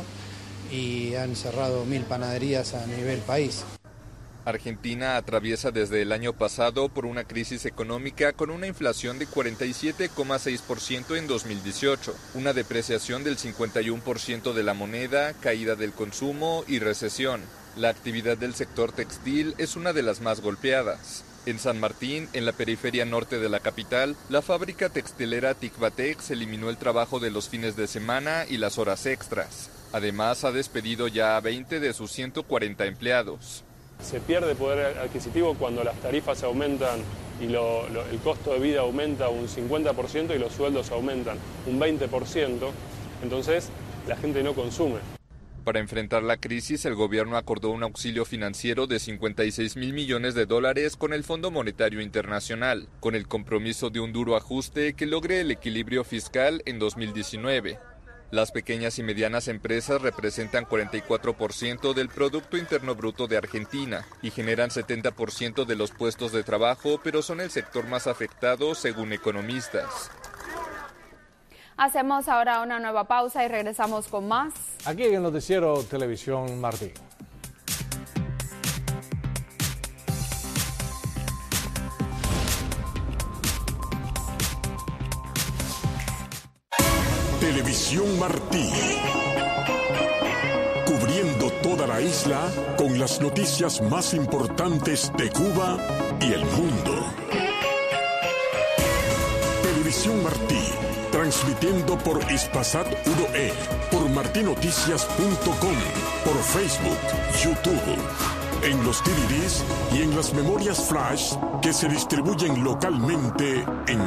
y han cerrado mil panaderías a nivel país. Argentina atraviesa desde el año pasado por una crisis económica con una inflación de cuarenta y siete coma seis por ciento en dos mil dieciocho, una depreciación del cincuenta y uno por ciento de la moneda, caída del consumo y recesión. La actividad del sector textil es una de las más golpeadas. En San Martín, en la periferia norte de la capital, la fábrica textilera Ticbatex eliminó el trabajo de los fines de semana y las horas extras. Además, ha despedido ya a veinte de sus ciento cuarenta empleados. Se pierde poder adquisitivo cuando las tarifas aumentan y lo, lo, el costo de vida aumenta un cincuenta por ciento y los sueldos aumentan un veinte por ciento. Entonces, la gente no consume. Para enfrentar la crisis, el gobierno acordó un auxilio financiero de cincuenta y seis mil millones de dólares con el Fondo Monetario Internacional, con el compromiso de un duro ajuste que logre el equilibrio fiscal en dos mil diecinueve. Las pequeñas y medianas empresas representan cuarenta y cuatro por ciento del Producto Interno Bruto de Argentina y generan setenta por ciento de los puestos de trabajo, pero son el sector más afectado según economistas. Hacemos ahora una nueva pausa y regresamos con más. Aquí en el Noticiero Televisión Martí. Televisión Martí. Cubriendo toda la isla con las noticias más importantes de Cuba y el mundo. Televisión Martí. Transmitiendo por Hispasat uno E, por martinoticias punto com, por Facebook, YouTube, en los D V Ds y en las memorias flash que se distribuyen localmente en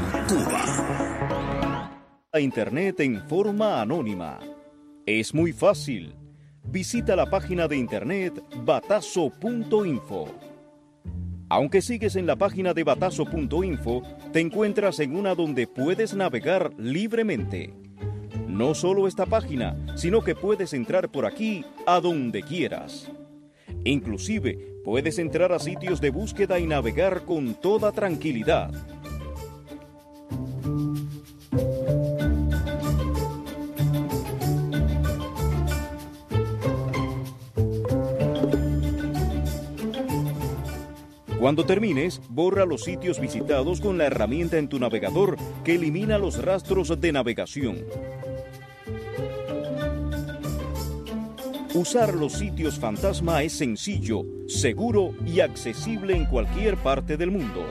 Cuba. A Internet en forma anónima. Es muy fácil. visita la página de internet batazo punto info. Aunque sigues en la página de batazo punto info, te encuentras en una donde puedes navegar libremente. No solo esta página, sino que puedes entrar por aquí a donde quieras. Inclusive, puedes entrar a sitios de búsqueda y navegar con toda tranquilidad. Cuando termines, borra los sitios visitados con la herramienta en tu navegador que elimina los rastros de navegación. Usar los sitios fantasma es sencillo, seguro y accesible en cualquier parte del mundo.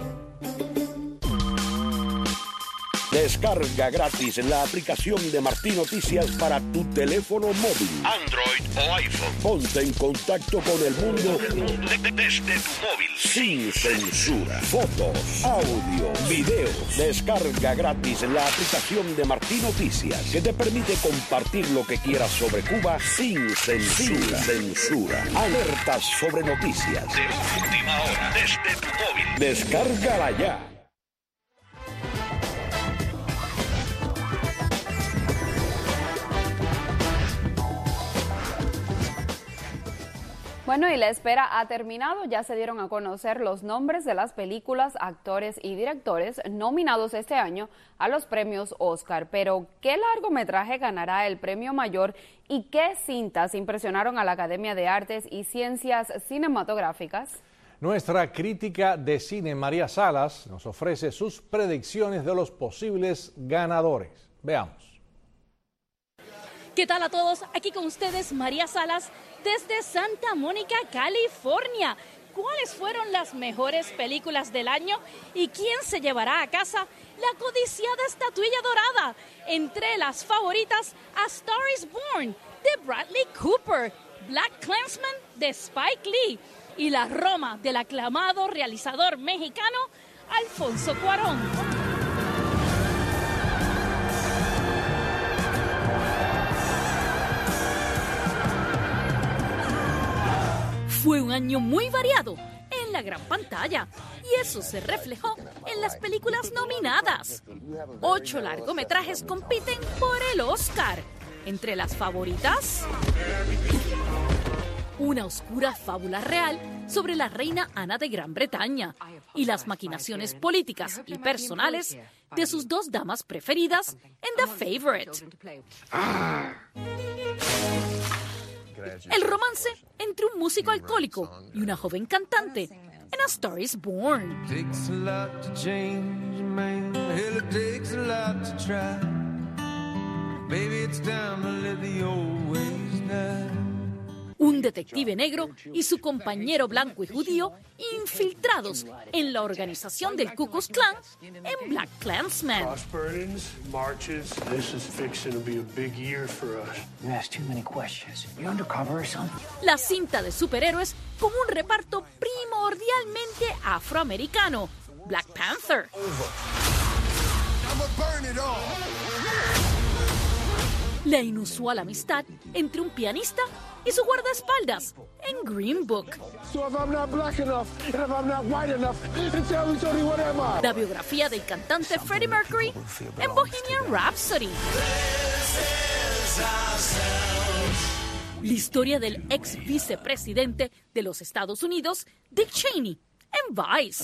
Descarga gratis la aplicación de Martín Noticias para tu teléfono móvil, Android o iPhone. Ponte en contacto con el mundo de- de- desde tu móvil, sin censura. Fotos, audio, videos. Descarga gratis la aplicación de Martín Noticias, que te permite compartir lo que quieras sobre Cuba sin censura. Sin censura. Alertas sobre noticias de última hora desde tu móvil. Descárgala ya. Bueno, y la espera ha terminado. Ya se dieron a conocer los nombres de las películas, actores y directores nominados este año a los premios Oscar. Pero, ¿qué largometraje ganará el premio mayor y qué cintas impresionaron a la Academia de Artes y Ciencias Cinematográficas? Nuestra crítica de cine, María Salas, nos ofrece sus predicciones de los posibles ganadores. Veamos. ¿Qué tal a todos? Aquí con ustedes María Salas desde Santa Mónica, California. ¿Cuáles fueron las mejores películas del año y quién se llevará a casa la codiciada estatuilla dorada? Entre las favoritas, A Star is Born de Bradley Cooper, Black Klansman de Spike Lee y La Roma del aclamado realizador mexicano Alfonso Cuarón. Fue un año muy variado en la gran pantalla y eso se reflejó en las películas nominadas. Ocho largometrajes compiten por el Oscar. Entre las favoritas, una oscura fábula real sobre la reina Ana de Gran Bretaña y las maquinaciones políticas y personales de sus dos damas preferidas en The Favourite. El romance entre un músico alcohólico y una joven cantante en A Star is Born. Un detective negro y su compañero blanco y judío infiltrados en la organización del Ku Klux Klan en Black Klansman. La cinta de superhéroes con un reparto primordialmente afroamericano, Black Panther. La inusual amistad entre un pianista y su guardaespaldas en Green Book. La biografía del cantante Freddie Mercury en Bohemian Rhapsody. La historia del ex vicepresidente de los Estados Unidos, Dick Cheney, en Vice.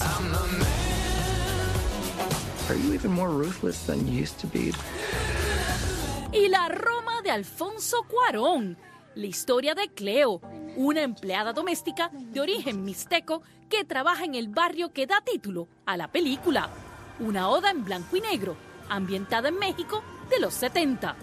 Are you even more ruthless than you used to be? Y La Roma de Alfonso Cuarón, la historia de Cleo, una empleada doméstica de origen mixteco que trabaja en el barrio que da título a la película. Una oda en blanco y negro, ambientada en México de los setenta.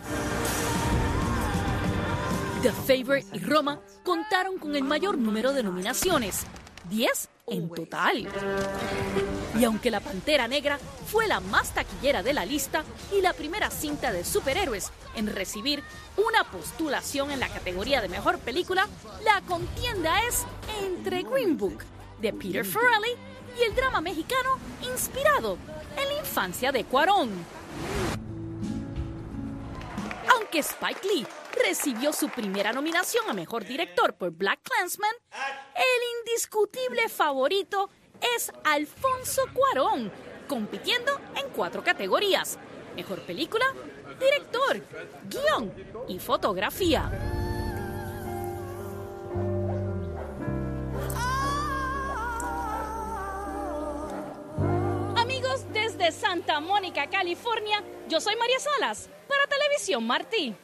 The Favourite y Roma contaron con el mayor número de nominaciones, diez en total. Y aunque La Pantera Negra fue la más taquillera de la lista y la primera cinta de superhéroes en recibir una postulación en la categoría de mejor película, la contienda es entre Green Book, de Peter Farrelly, y el drama mexicano inspirado en la infancia de Cuarón. Aunque Spike Lee recibió su primera nominación a Mejor Director por BlacKkKlansman, el indiscutible favorito es Alfonso Cuarón, compitiendo en cuatro categorías: Mejor Película, Director, Guión y Fotografía. Amigos, desde Santa Mónica, California, yo soy María Salas, para Televisión Martí.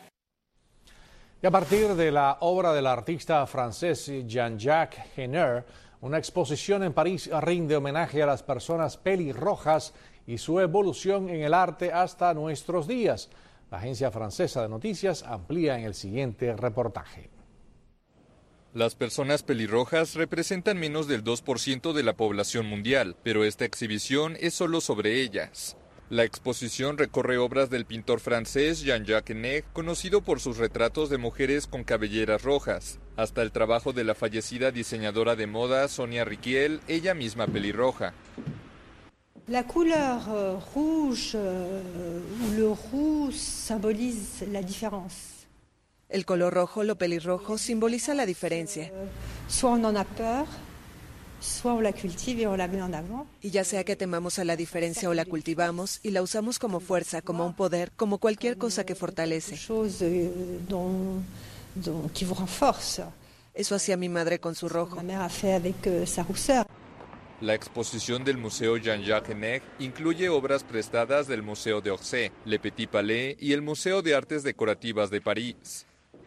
Y a partir de la obra del artista francés Jean-Jacques Henner, una exposición en París rinde homenaje a las personas pelirrojas y su evolución en el arte hasta nuestros días. La agencia francesa de noticias amplía en el siguiente reportaje. Las personas pelirrojas representan menos del dos por ciento de la población mundial, pero esta exhibición es solo sobre ellas. La exposición recorre obras del pintor francés Jean-Jacques Henner, conocido por sus retratos de mujeres con cabelleras rojas, hasta el trabajo de la fallecida diseñadora de moda Sonia Rykiel, ella misma pelirroja. La couleur rouge ou le roux symbolise la différence. El color rojo, lo pelirrojo, simboliza la diferencia. Soit on en a peur, soit on la cultive et on la met en avant. Y ya sea que temamos a la diferencia o la cultivamos y la usamos como fuerza, como un poder, como cualquier cosa que fortalece. Chose dont, dont, qui vous renforce. Eso hacía mi madre con su rojo. Ma mère a fait avec euh, sa rousseur. La exposición del Museo Jean-Jacques Henner incluye obras prestadas del Museo de Orsay, Le Petit Palais y el Museo de Artes Decorativas de París.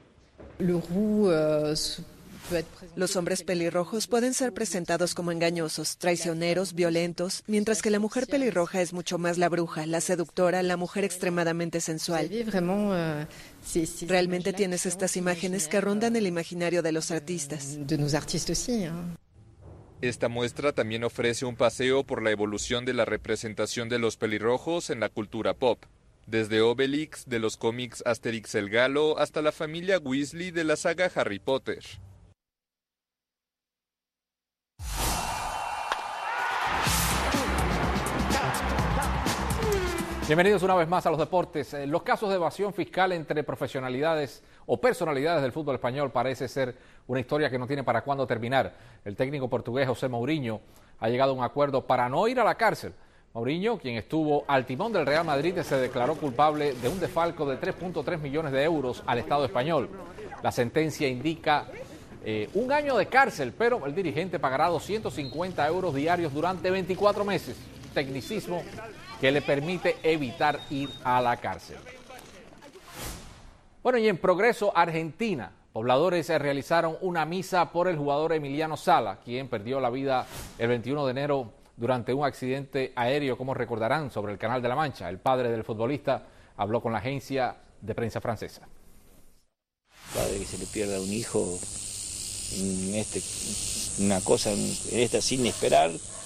Los hombres pelirrojos pueden ser presentados como engañosos, traicioneros, violentos, mientras que la mujer pelirroja es mucho más la bruja, la seductora, la mujer extremadamente sensual. Realmente tienes estas imágenes que rondan el imaginario de los artistas. Esta muestra también ofrece un paseo por la evolución de la representación de los pelirrojos en la cultura pop. Desde Obelix de los cómics Asterix el Galo hasta la familia Weasley de la saga Harry Potter. Bienvenidos una vez más a los deportes. Los casos de evasión fiscal entre profesionalidades o personalidades del fútbol español parece ser una historia que no tiene para cuándo terminar. El técnico portugués José Mourinho ha llegado a un acuerdo para no ir a la cárcel. Mourinho, quien estuvo al timón del Real Madrid, se declaró culpable de un desfalco de tres punto tres millones de euros al Estado español. La sentencia indica eh, un año de cárcel, pero el dirigente pagará doscientos cincuenta euros diarios durante veinticuatro meses. Tecnicismo que le permite evitar ir a la cárcel. Bueno, y en Progreso, Argentina, pobladores realizaron una misa por el jugador Emiliano Sala, quien perdió la vida el veintiuno de enero durante un accidente aéreo, como recordarán, sobre el Canal de la Mancha. El padre del futbolista habló con la agencia de prensa francesa. Padre, que se le pierda un hijo en este, una cosa en esta sin esperar,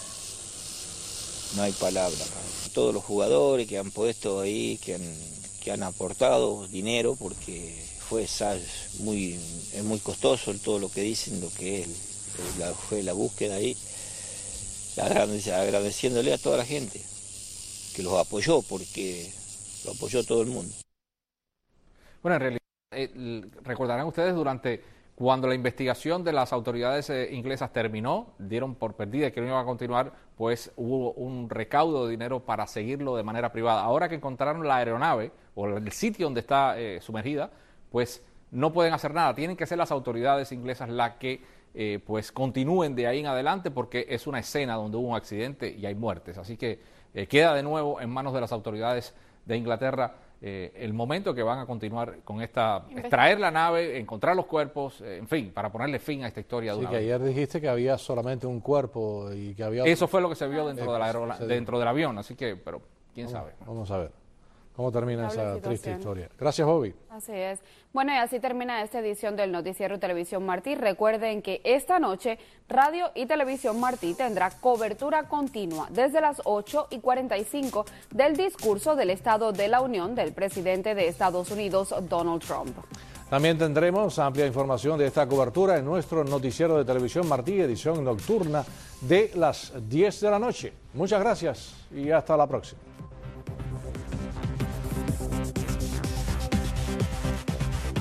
no hay palabra. Todos los jugadores que han puesto ahí, que han, que han aportado dinero, porque fue ¿sabes? muy es muy costoso todo lo que dicen, lo que es la, fue la búsqueda ahí. Agradeciéndole a toda la gente que los apoyó, porque lo apoyó todo el mundo. Bueno, en realidad, eh, recordarán ustedes, durante cuando la investigación de las autoridades eh, inglesas terminó, dieron por perdida que no iba a continuar, pues hubo un recaudo de dinero para seguirlo de manera privada. Ahora que encontraron la aeronave o el sitio donde está eh, sumergida, pues no pueden hacer nada. Tienen que ser las autoridades inglesas las que Eh, pues continúen de ahí en adelante, porque es una escena donde hubo un accidente y hay muertes. Así que eh, queda de nuevo en manos de las autoridades de Inglaterra eh, el momento que van a continuar con esta, extraer la nave, encontrar los cuerpos, eh, en fin, para ponerle fin a esta historia de sí, una que vez. ayer dijiste que había solamente un cuerpo y que había... Eso fue lo que se vio dentro, eh, de la aerola, dentro del avión, así que, pero quién vamos, sabe. Vamos a ver cómo termina esa situación. triste historia. Gracias, Bobby. Así es. Bueno, y así termina esta edición del Noticiero Televisión Martí. Recuerden que esta noche Radio y Televisión Martí tendrá cobertura continua desde las ocho y cuarenta y cinco del discurso del Estado de la Unión del presidente de Estados Unidos, Donald Trump. También tendremos amplia información de esta cobertura en nuestro Noticiero de Televisión Martí, edición nocturna de las diez de la noche. Muchas gracias y hasta la próxima.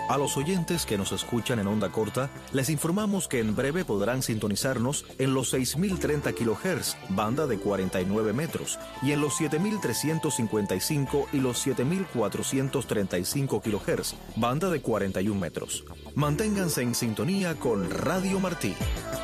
A los oyentes que nos escuchan en onda corta, les informamos que en breve podrán sintonizarnos en los seis mil treinta kilohertz, banda de cuarenta y nueve metros, y en los siete mil trescientos cincuenta y cinco y los siete mil cuatrocientos treinta y cinco kilohertz, banda de cuarenta y un metros. Manténganse en sintonía con Radio Martí.